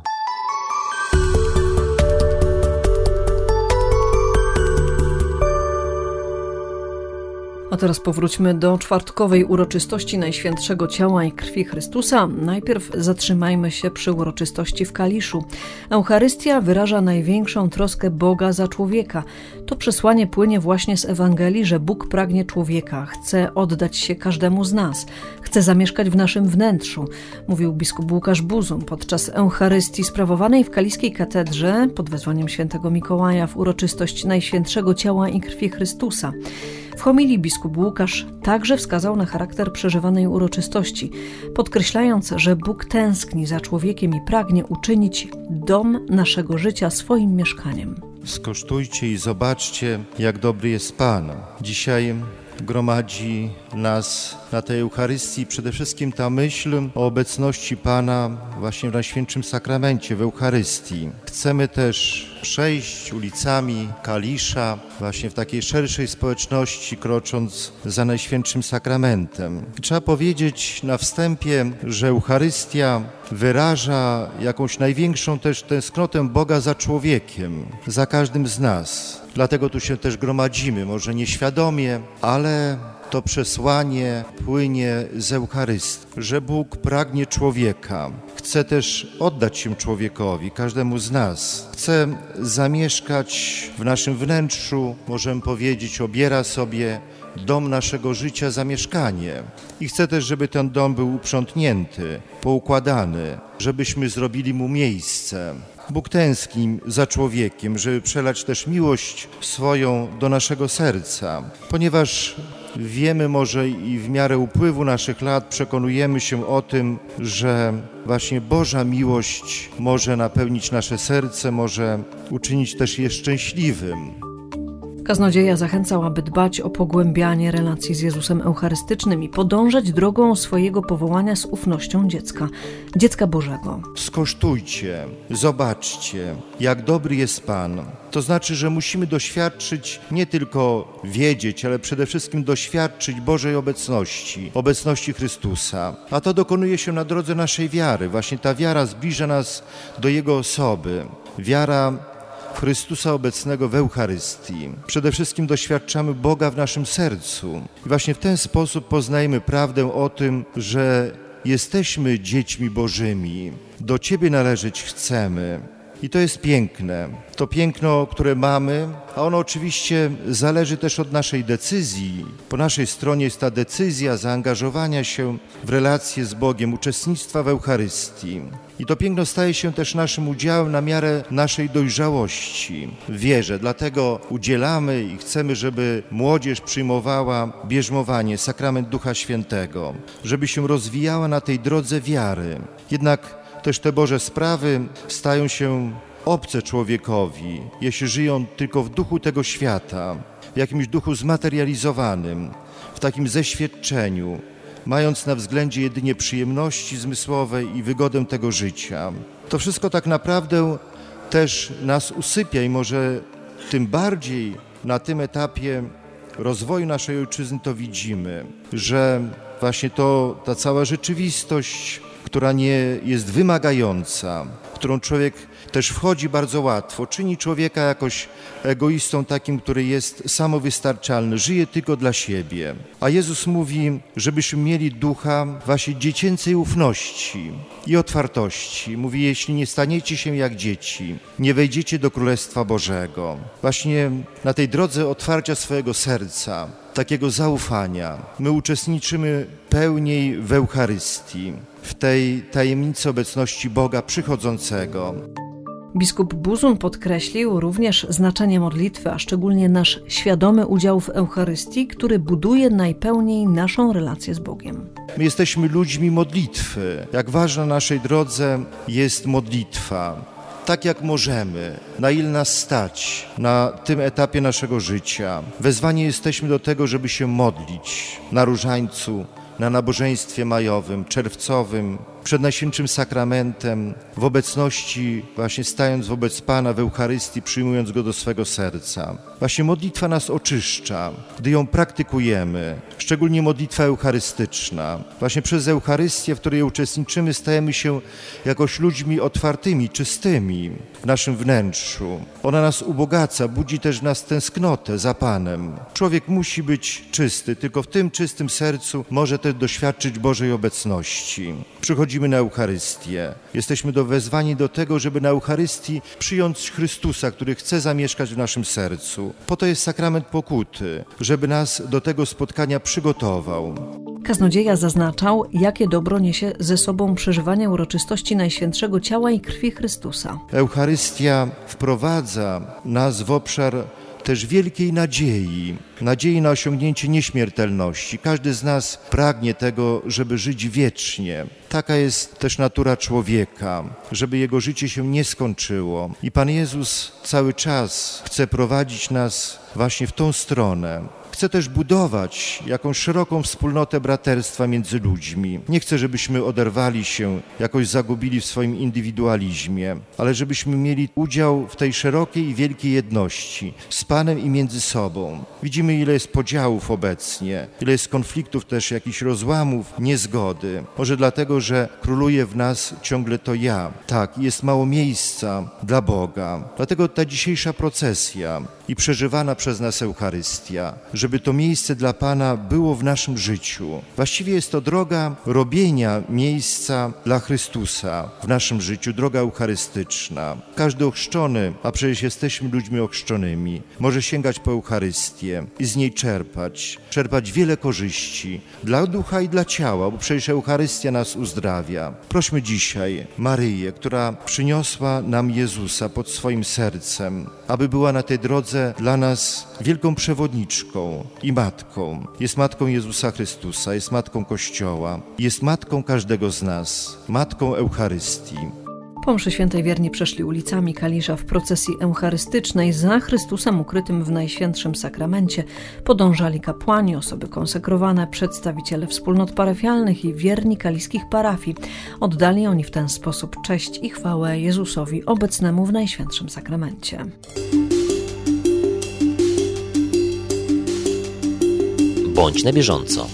A teraz powróćmy do czwartkowej uroczystości Najświętszego Ciała i Krwi Chrystusa. Najpierw zatrzymajmy się przy uroczystości w Kaliszu. Eucharystia wyraża największą troskę Boga za człowieka. To przesłanie płynie właśnie z Ewangelii, że Bóg pragnie człowieka, chce oddać się każdemu z nas, chce zamieszkać w naszym wnętrzu, mówił biskup Łukasz Buzum podczas Eucharystii sprawowanej w Kaliskiej Katedrze pod wezwaniem świętego Mikołaja w uroczystość Najświętszego Ciała i Krwi Chrystusa. W homilii biskup Łukasz także wskazał na charakter przeżywanej uroczystości, podkreślając, że Bóg tęskni za człowiekiem i pragnie uczynić dom naszego życia swoim mieszkaniem. Skosztujcie i zobaczcie, jak dobry jest Pan. Dzisiaj gromadzi nas na tej Eucharystii przede wszystkim ta myśl o obecności Pana właśnie w Najświętszym Sakramencie, w Eucharystii. Chcemy też przejść ulicami Kalisza właśnie w takiej szerszej społeczności, krocząc za Najświętszym Sakramentem. Trzeba powiedzieć na wstępie, że Eucharystia wyraża jakąś największą też tęsknotę Boga za człowiekiem, za każdym z nas. Dlatego tu się też gromadzimy, może nieświadomie, ale to przesłanie płynie z Eucharystii, że Bóg pragnie człowieka. Chce też oddać się człowiekowi, każdemu z nas. Chce zamieszkać w naszym wnętrzu, możemy powiedzieć, obiera sobie dom naszego życia za mieszkanie. I chce też, żeby ten dom był uprzątnięty, poukładany, żebyśmy zrobili mu miejsce. Bóg tęskni za człowiekiem, żeby przelać też miłość swoją do naszego serca, ponieważ wiemy może i w miarę upływu naszych lat przekonujemy się o tym, że właśnie Boża miłość może napełnić nasze serce, może uczynić też je szczęśliwym. Kaznodzieja zachęcał, aby dbać o pogłębianie relacji z Jezusem Eucharystycznym i podążać drogą swojego powołania z ufnością dziecka Bożego. Skosztujcie, zobaczcie, jak dobry jest Pan. To znaczy, że musimy doświadczyć, nie tylko wiedzieć, ale przede wszystkim doświadczyć Bożej obecności Chrystusa. A to dokonuje się na drodze naszej wiary. Właśnie ta wiara zbliża nas do Jego osoby. Wiara Chrystusa obecnego w Eucharystii. Przede wszystkim doświadczamy Boga w naszym sercu. I właśnie w ten sposób poznajemy prawdę o tym, że jesteśmy dziećmi Bożymi. Do Ciebie należeć chcemy. I to jest piękne. To piękno, które mamy, a ono oczywiście zależy też od naszej decyzji. Po naszej stronie jest ta decyzja zaangażowania się w relacje z Bogiem, uczestnictwa w Eucharystii. I to piękno staje się też naszym udziałem na miarę naszej dojrzałości w wierze. Dlatego udzielamy i chcemy, żeby młodzież przyjmowała bierzmowanie, sakrament Ducha Świętego, żeby się rozwijała na tej drodze wiary. Jednak też te Boże sprawy stają się obce człowiekowi, jeśli żyją tylko w duchu tego świata, w jakimś duchu zmaterializowanym, w takim zeświadczeniu, mając na względzie jedynie przyjemności zmysłowe i wygodę tego życia. To wszystko tak naprawdę też nas usypia i może tym bardziej na tym etapie rozwoju naszej ojczyzny to widzimy, że właśnie ta cała rzeczywistość, która nie jest wymagająca, w którą człowiek też wchodzi bardzo łatwo, czyni człowieka jakoś egoistą takim, który jest samowystarczalny, żyje tylko dla siebie. A Jezus mówi, żebyśmy mieli ducha właśnie dziecięcej ufności i otwartości. Mówi, jeśli nie staniecie się jak dzieci, nie wejdziecie do Królestwa Bożego. Właśnie na tej drodze otwarcia swojego serca, takiego zaufania, my uczestniczymy pełniej w Eucharystii, w tej tajemnicy obecności Boga przychodzącego. Biskup Buzun podkreślił również znaczenie modlitwy, a szczególnie nasz świadomy udział w Eucharystii, który buduje najpełniej naszą relację z Bogiem. My jesteśmy ludźmi modlitwy. Jak ważna na naszej drodze jest modlitwa. Tak jak możemy, na ile nas stać na tym etapie naszego życia. Wezwani jesteśmy do tego, żeby się modlić na różańcu, na nabożeństwie majowym, czerwcowym, przed Najświętszym Sakramentem, w obecności, właśnie stając wobec Pana w Eucharystii, przyjmując Go do swego serca. Właśnie modlitwa nas oczyszcza, gdy ją praktykujemy, szczególnie modlitwa eucharystyczna. Właśnie przez Eucharystię, w której uczestniczymy, stajemy się jakoś ludźmi otwartymi, czystymi w naszym wnętrzu. Ona nas ubogaca, budzi też w nas tęsknotę za Panem. Człowiek musi być czysty, tylko w tym czystym sercu może też doświadczyć Bożej obecności. Przychodzimy na Eucharystię. Jesteśmy wezwani do tego, żeby na Eucharystii przyjąć Chrystusa, który chce zamieszkać w naszym sercu. Po to jest sakrament pokuty, żeby nas do tego spotkania przygotował. Kaznodzieja zaznaczał, jakie dobro niesie ze sobą przeżywanie uroczystości Najświętszego Ciała i Krwi Chrystusa. Eucharystia wprowadza nas w obszar też wielkiej nadziei na osiągnięcie nieśmiertelności. Każdy z nas pragnie tego, żeby żyć wiecznie. Taka jest też natura człowieka, żeby jego życie się nie skończyło. I Pan Jezus cały czas chce prowadzić nas właśnie w tą stronę. Chce też budować jakąś szeroką wspólnotę braterstwa między ludźmi. Nie chce, żebyśmy oderwali się, jakoś zagubili w swoim indywidualizmie, ale żebyśmy mieli udział w tej szerokiej i wielkiej jedności z Panem i między sobą. Widzimy, ile jest podziałów obecnie, ile jest konfliktów też, jakichś rozłamów, niezgody. Może dlatego, że króluje w nas ciągle to ja. Tak, jest mało miejsca dla Boga. Dlatego ta dzisiejsza procesja i przeżywana przez nas Eucharystia, żeby to miejsce dla Pana było w naszym życiu. Właściwie jest to droga robienia miejsca dla Chrystusa w naszym życiu, droga eucharystyczna. Każdy ochrzczony, a przecież jesteśmy ludźmi ochrzczonymi, może sięgać po Eucharystię i z niej czerpać wiele korzyści dla ducha i dla ciała, bo przecież Eucharystia nas uzdrawia. Prośmy dzisiaj Maryję, która przyniosła nam Jezusa pod swoim sercem, aby była na tej drodze dla nas wielką przewodniczką i matką. Jest matką Jezusa Chrystusa, jest matką Kościoła, jest matką każdego z nas, matką Eucharystii. Po mszy świętej wierni przeszli ulicami Kalisza w procesji eucharystycznej. Za Chrystusem ukrytym w Najświętszym Sakramencie podążali kapłani, osoby konsekrowane, przedstawiciele wspólnot parafialnych i wierni kaliskich parafii. Oddali oni w ten sposób cześć i chwałę Jezusowi obecnemu w Najświętszym Sakramencie. Bądź na bieżąco.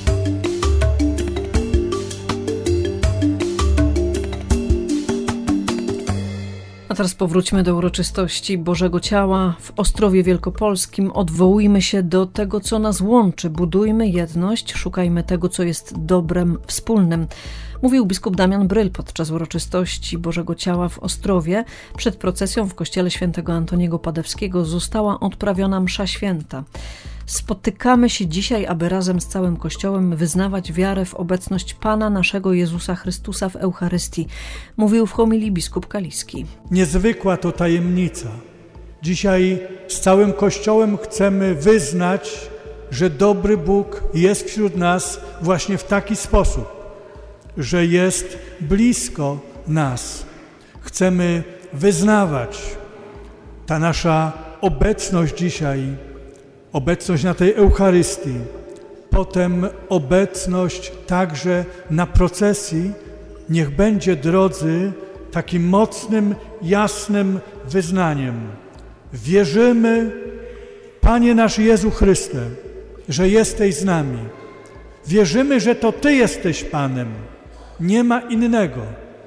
A teraz powróćmy do uroczystości Bożego Ciała w Ostrowie Wielkopolskim. Odwołujmy się do tego, co nas łączy. Budujmy jedność, szukajmy tego, co jest dobrem wspólnym. Mówił biskup Damian Bryl podczas uroczystości Bożego Ciała w Ostrowie. Przed procesją w kościele świętego Antoniego Padewskiego została odprawiona msza święta. Spotykamy się dzisiaj, aby razem z całym Kościołem wyznawać wiarę w obecność Pana naszego Jezusa Chrystusa w Eucharystii, mówił w homilii biskup Kaliski. Niezwykła to tajemnica. Dzisiaj z całym Kościołem chcemy wyznać, że dobry Bóg jest wśród nas właśnie w taki sposób, że jest blisko nas. Chcemy wyznawać ta nasza obecność dzisiaj, obecność na tej Eucharystii, potem obecność także na procesji, niech będzie, drodzy, takim mocnym, jasnym wyznaniem. Wierzymy, Panie nasz Jezu Chryste, że jesteś z nami. Wierzymy, że to Ty jesteś Panem, nie ma innego.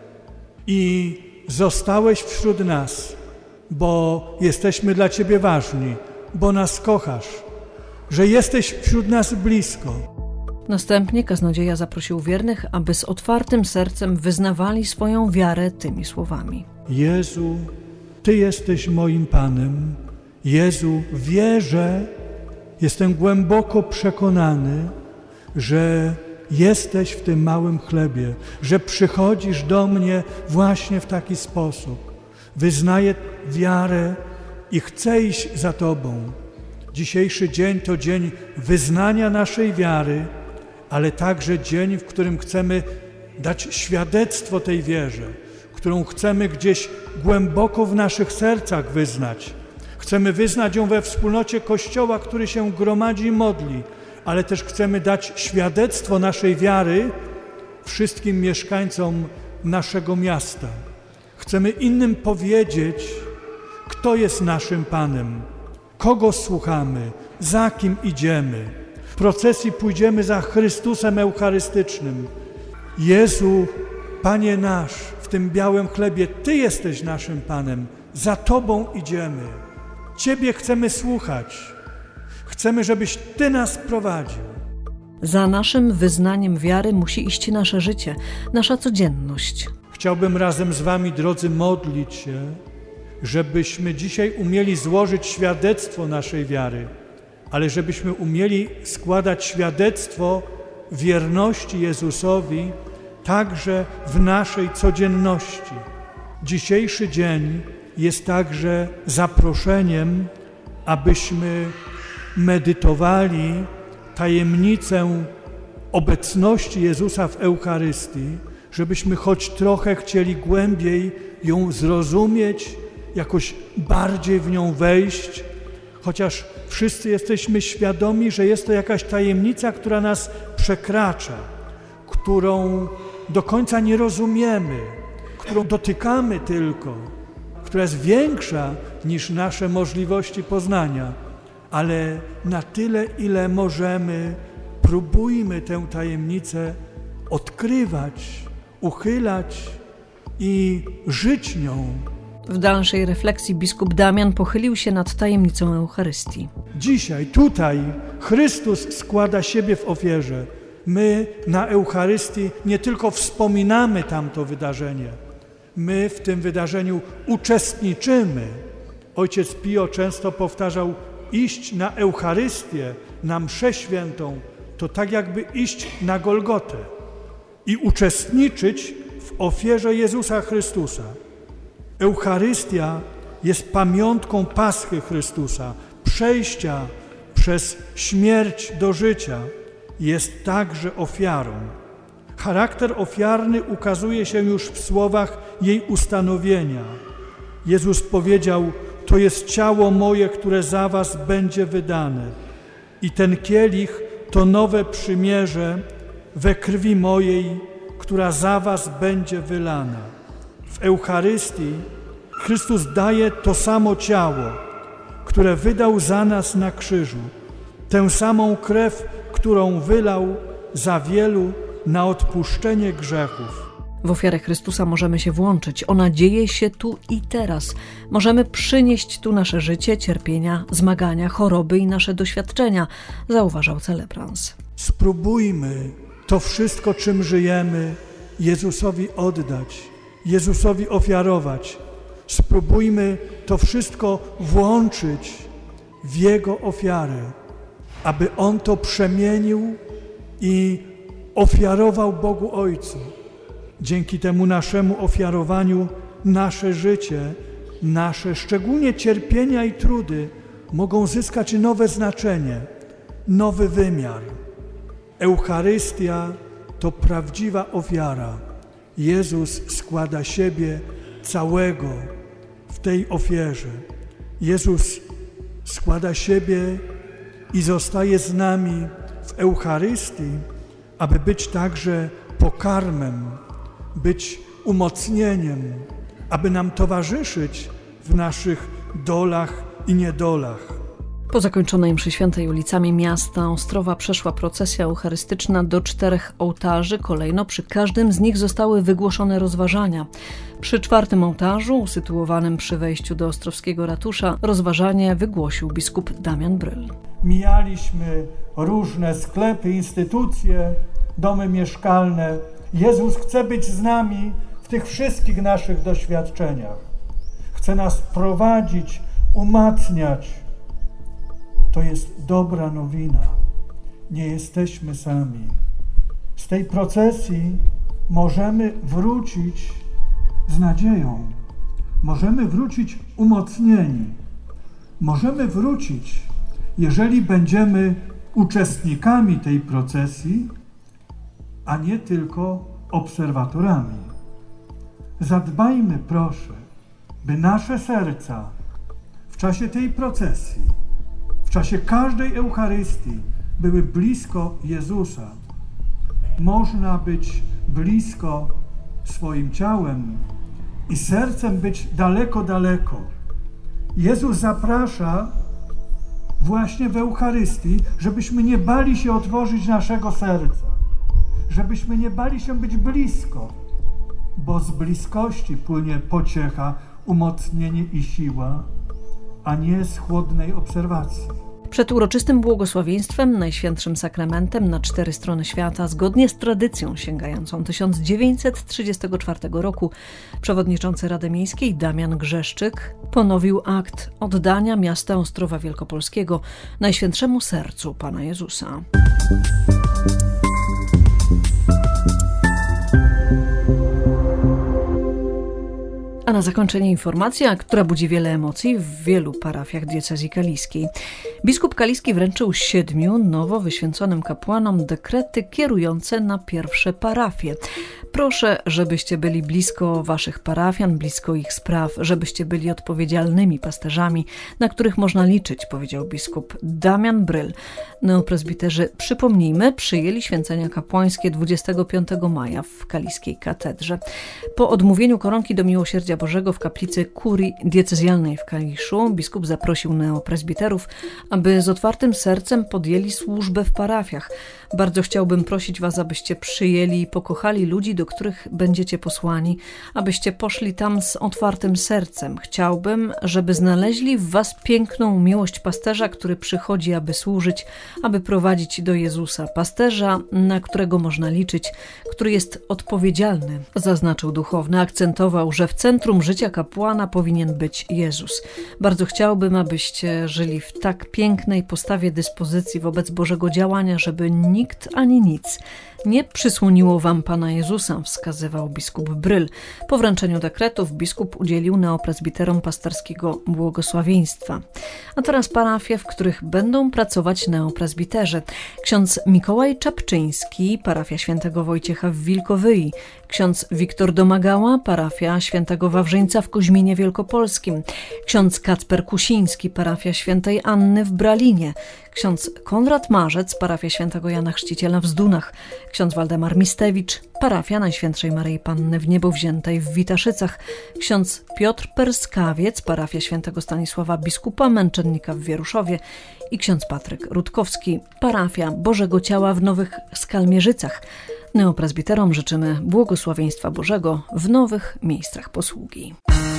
I zostałeś wśród nas, bo jesteśmy dla Ciebie ważni, bo nas kochasz, że jesteś wśród nas blisko. Następnie kaznodzieja zaprosił wiernych, aby z otwartym sercem wyznawali swoją wiarę tymi słowami. Jezu, Ty jesteś moim Panem. Jezu, wierzę, jestem głęboko przekonany, że jesteś w tym małym chlebie, że przychodzisz do mnie właśnie w taki sposób. Wyznaję wiarę i chcę iść za Tobą. Dzisiejszy dzień to dzień wyznania naszej wiary, ale także dzień, w którym chcemy dać świadectwo tej wierze, którą chcemy gdzieś głęboko w naszych sercach wyznać. Chcemy wyznać ją we wspólnocie Kościoła, który się gromadzi i modli, ale też chcemy dać świadectwo naszej wiary wszystkim mieszkańcom naszego miasta. Chcemy innym powiedzieć, kto jest naszym Panem, kogo słuchamy, za kim idziemy. W procesji pójdziemy za Chrystusem Eucharystycznym. Jezu, Panie nasz, w tym białym chlebie, Ty jesteś naszym Panem, za Tobą idziemy. Ciebie chcemy słuchać. Chcemy, żebyś Ty nas prowadził. Za naszym wyznaniem wiary musi iść nasze życie, nasza codzienność. Chciałbym razem z Wami, drodzy, modlić się, żebyśmy dzisiaj umieli złożyć świadectwo naszej wiary, ale żebyśmy umieli składać świadectwo wierności Jezusowi także w naszej codzienności. Dzisiejszy dzień jest także zaproszeniem, abyśmy medytowali tajemnicę obecności Jezusa w Eucharystii, żebyśmy choć trochę chcieli głębiej ją zrozumieć, jakoś bardziej w nią wejść, chociaż wszyscy jesteśmy świadomi, że jest to jakaś tajemnica, która nas przekracza, którą do końca nie rozumiemy, którą dotykamy tylko, która jest większa niż nasze możliwości poznania, ale na tyle, ile możemy, próbujmy tę tajemnicę odkrywać, uchylać i żyć nią, W dalszej refleksji biskup Damian pochylił się nad tajemnicą Eucharystii. Dzisiaj, tutaj Chrystus składa siebie w ofierze. My na Eucharystii nie tylko wspominamy tamto wydarzenie, my w tym wydarzeniu uczestniczymy. Ojciec Pio często powtarzał, iść na Eucharystię, na mszę świętą, to tak jakby iść na Golgotę i uczestniczyć w ofierze Jezusa Chrystusa. Eucharystia jest pamiątką Paschy Chrystusa, przejścia przez śmierć do życia, jest także ofiarą. Charakter ofiarny ukazuje się już w słowach jej ustanowienia. Jezus powiedział, to jest ciało moje, które za was będzie wydane. I ten kielich to nowe przymierze we krwi mojej, która za was będzie wylana. W Eucharystii Chrystus daje to samo ciało, które wydał za nas na krzyżu, tę samą krew, którą wylał za wielu na odpuszczenie grzechów. W ofiarę Chrystusa możemy się włączyć. Ona dzieje się tu i teraz. Możemy przynieść tu nasze życie, cierpienia, zmagania, choroby i nasze doświadczenia, zauważał celebrans. Spróbujmy to wszystko, czym żyjemy, Jezusowi oddać, Jezusowi ofiarować. Spróbujmy to wszystko włączyć w Jego ofiarę, aby On to przemienił i ofiarował Bogu Ojcu. Dzięki temu naszemu ofiarowaniu nasze życie, nasze szczególnie cierpienia i trudy mogą zyskać nowe znaczenie, nowy wymiar. Eucharystia to prawdziwa ofiara. Jezus składa siebie całego w tej ofierze. Jezus składa siebie i zostaje z nami w Eucharystii, aby być także pokarmem, być umocnieniem, aby nam towarzyszyć w naszych dolach i niedolach. Po zakończonej mszy świętej ulicami miasta Ostrowa przeszła procesja eucharystyczna do 4 ołtarzy. Kolejno przy każdym z nich zostały wygłoszone rozważania. Przy 4. ołtarzu, usytuowanym przy wejściu do ostrowskiego ratusza, rozważanie wygłosił biskup Damian Bryl. Mijaliśmy różne sklepy, instytucje, domy mieszkalne. Jezus chce być z nami w tych wszystkich naszych doświadczeniach. Chce nas prowadzić, umacniać. To jest dobra nowina. Nie jesteśmy sami. Z tej procesji możemy wrócić z nadzieją. Możemy wrócić umocnieni. Możemy wrócić, jeżeli będziemy uczestnikami tej procesji, a nie tylko obserwatorami. Zadbajmy, proszę, by nasze serca w czasie tej procesji, w czasie każdej Eucharystii były blisko Jezusa. Można być blisko swoim ciałem i sercem być daleko, daleko. Jezus zaprasza właśnie w Eucharystii, żebyśmy nie bali się otworzyć naszego serca, żebyśmy nie bali się być blisko, bo z bliskości płynie pociecha, umocnienie i siła, a nie z chłodnej obserwacji. Przed uroczystym błogosławieństwem, najświętszym sakramentem na 4 strony świata, zgodnie z tradycją sięgającą 1934 roku, przewodniczący Rady Miejskiej Damian Grzeszczyk ponowił akt oddania miasta Ostrowa Wielkopolskiego Najświętszemu Sercu Pana Jezusa. A na zakończenie informacja, która budzi wiele emocji w wielu parafiach diecezji kaliskiej. Biskup kaliski wręczył 7 nowo wyświęconym kapłanom dekrety kierujące na pierwsze parafie. Proszę, żebyście byli blisko waszych parafian, blisko ich spraw, żebyście byli odpowiedzialnymi pasterzami, na których można liczyć, powiedział biskup Damian Bryl. Neopresbiterzy, przypomnijmy, przyjęli święcenia kapłańskie 25 maja w kaliskiej katedrze. Po odmówieniu koronki do miłosierdzia Bożego w kaplicy kurii diecezjalnej w Kaliszu. Biskup zaprosił neopresbiterów, aby z otwartym sercem podjęli służbę w parafiach. Bardzo chciałbym prosić was, abyście przyjęli i pokochali ludzi, do których będziecie posłani, abyście poszli tam z otwartym sercem. Chciałbym, żeby znaleźli w was piękną miłość pasterza, który przychodzi, aby służyć, aby prowadzić do Jezusa. Pasterza, na którego można liczyć, który jest odpowiedzialny, zaznaczył duchowny. Akcentował, że w centrum życia kapłana powinien być Jezus. Bardzo chciałbym, abyście żyli w tak pięknej postawie dyspozycji wobec Bożego działania, żeby nikt ani nic nie przysłoniło wam Pana Jezusa, wskazywał biskup Bryl. Po wręczeniu dekretów biskup udzielił neopresbiterom pasterskiego błogosławieństwa. A teraz parafie, w których będą pracować neopresbiterzy. Ksiądz Mikołaj Czapczyński, parafia świętego Wojciecha w Wilkowyi. Ksiądz Wiktor Domagała, parafia świętego Wawrzyńca w Koźminie Wielkopolskim. Ksiądz Kacper Kusiński, parafia świętej Anny w Bralinie. Ksiądz Konrad Marzec, parafia świętego Jana Chrzciciela w Zdunach. Ksiądz Waldemar Mistewicz, parafia Najświętszej Maryi Panny w Niebowziętej w Witaszycach. Ksiądz Piotr Perskawiec, parafia świętego Stanisława Biskupa Męczennika w Wieruszowie. I ksiądz Patryk Rutkowski, parafia Bożego Ciała w Nowych Skalmierzycach. Neopresbiterom życzymy błogosławieństwa Bożego w nowych miejscach posługi.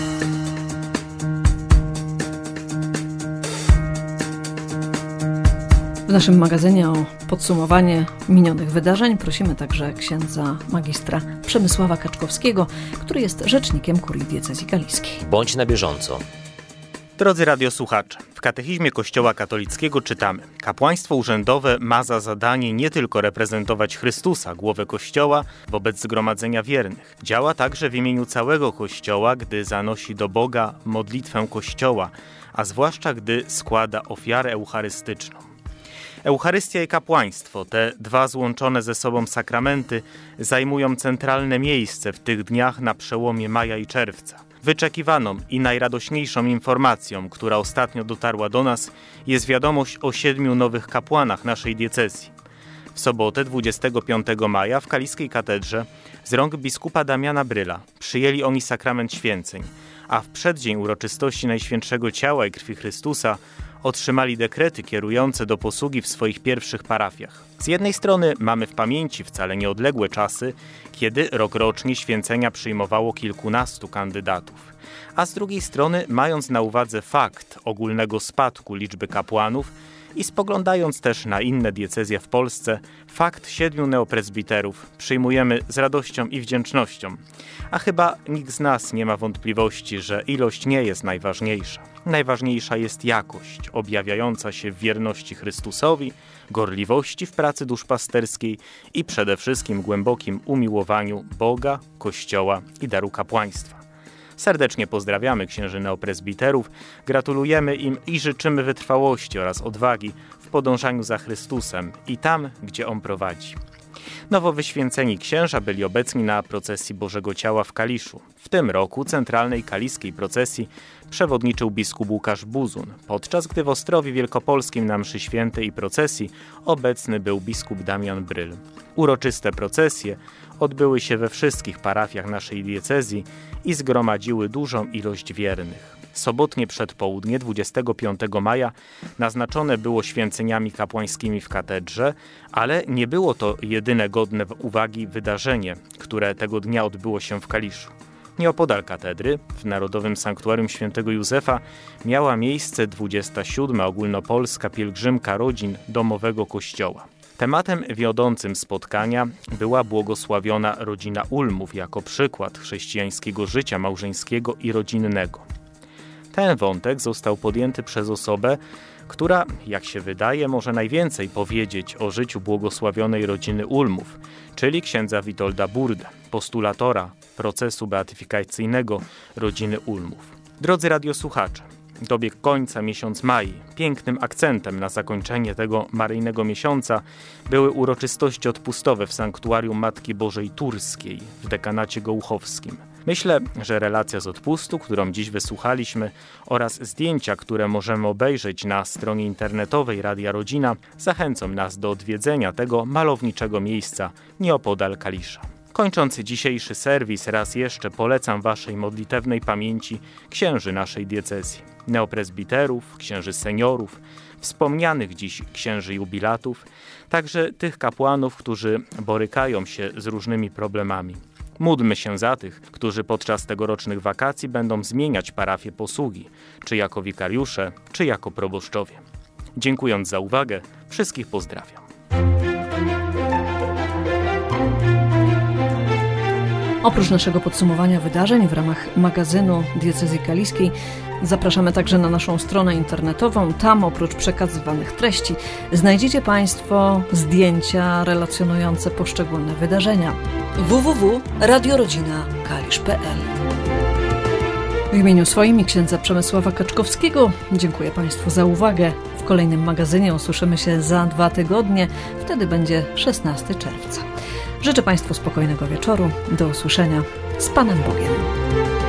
W naszym magazynie o podsumowanie minionych wydarzeń prosimy także księdza magistra Przemysława Kaczkowskiego, który jest rzecznikiem kurii diecezji kaliskiej. Bądź na bieżąco. Drodzy radiosłuchacze, w katechizmie Kościoła katolickiego czytamy: kapłaństwo urzędowe ma za zadanie nie tylko reprezentować Chrystusa, głowę Kościoła, wobec zgromadzenia wiernych. Działa także w imieniu całego Kościoła, gdy zanosi do Boga modlitwę Kościoła, a zwłaszcza gdy składa ofiarę eucharystyczną. Eucharystia i kapłaństwo, te dwa złączone ze sobą sakramenty, zajmują centralne miejsce w tych dniach na przełomie maja i czerwca. Wyczekiwaną i najradośniejszą informacją, która ostatnio dotarła do nas, jest wiadomość o 7 nowych kapłanach naszej diecezji. W sobotę 25 maja w Kaliskiej Katedrze z rąk biskupa Damiana Bryla przyjęli oni sakrament święceń, a w przeddzień uroczystości Najświętszego Ciała i Krwi Chrystusa otrzymali dekrety kierujące do posługi w swoich pierwszych parafiach. Z jednej strony mamy w pamięci wcale nieodległe czasy, kiedy rokrocznie święcenia przyjmowało kilkunastu kandydatów, a z drugiej strony, mając na uwadze fakt ogólnego spadku liczby kapłanów i spoglądając też na inne diecezje w Polsce, fakt 7 neopresbiterów przyjmujemy z radością i wdzięcznością. A chyba nikt z nas nie ma wątpliwości, że ilość nie jest najważniejsza. Najważniejsza jest jakość, objawiająca się w wierności Chrystusowi, gorliwości w pracy duszpasterskiej i przede wszystkim głębokim umiłowaniu Boga, Kościoła i daru kapłaństwa. Serdecznie pozdrawiamy księży neopresbiterów, gratulujemy im i życzymy wytrwałości oraz odwagi w podążaniu za Chrystusem i tam, gdzie On prowadzi. Nowo wyświęceni księża byli obecni na procesji Bożego Ciała w Kaliszu. W tym roku centralnej kaliskiej procesji przewodniczył biskup Łukasz Buzun, podczas gdy w Ostrowie Wielkopolskim na mszy świętej i procesji obecny był biskup Damian Bryl. Uroczyste procesje odbyły się we wszystkich parafiach naszej diecezji i zgromadziły dużą ilość wiernych. Sobotnie przedpołudnie 25 maja naznaczone było święceniami kapłańskimi w katedrze, ale nie było to jedyne godne uwagi wydarzenie, które tego dnia odbyło się w Kaliszu. Nieopodal katedry, w Narodowym Sanktuarium Świętego Józefa, miała miejsce 27. ogólnopolska pielgrzymka rodzin domowego kościoła. Tematem wiodącym spotkania była błogosławiona rodzina Ulmów jako przykład chrześcijańskiego życia małżeńskiego i rodzinnego. Ten wątek został podjęty przez osobę, która, jak się wydaje, może najwięcej powiedzieć o życiu błogosławionej rodziny Ulmów, czyli księdza Witolda Burdę, postulatora procesu beatyfikacyjnego rodziny Ulmów. Drodzy radiosłuchacze, dobiegł końca miesiąc maj. Pięknym akcentem na zakończenie tego maryjnego miesiąca były uroczystości odpustowe w Sanktuarium Matki Bożej Turskiej w dekanacie gołuchowskim. Myślę, że relacja z odpustu, którą dziś wysłuchaliśmy, oraz zdjęcia, które możemy obejrzeć na stronie internetowej Radia Rodzina, zachęcą nas do odwiedzenia tego malowniczego miejsca nieopodal Kalisza. Kończący dzisiejszy serwis raz jeszcze polecam waszej modlitewnej pamięci księży naszej diecezji, neopresbiterów, księży seniorów, wspomnianych dziś księży jubilatów, także tych kapłanów, którzy borykają się z różnymi problemami. Módlmy się za tych, którzy podczas tegorocznych wakacji będą zmieniać parafię posługi, czy jako wikariusze, czy jako proboszczowie. Dziękując za uwagę, wszystkich pozdrawiam. Oprócz naszego podsumowania wydarzeń w ramach magazynu Diecezji Kaliskiej zapraszamy także na naszą stronę internetową. Tam oprócz przekazywanych treści znajdziecie Państwo zdjęcia relacjonujące poszczególne wydarzenia. www.radiorodzina.kalisz.pl. W imieniu swoim i księdza Przemysława Kaczkowskiego dziękuję Państwu za uwagę. W kolejnym magazynie usłyszymy się za 2 tygodnie. Wtedy będzie 16 czerwca. Życzę Państwu spokojnego wieczoru. Do usłyszenia. Z Panem Bogiem.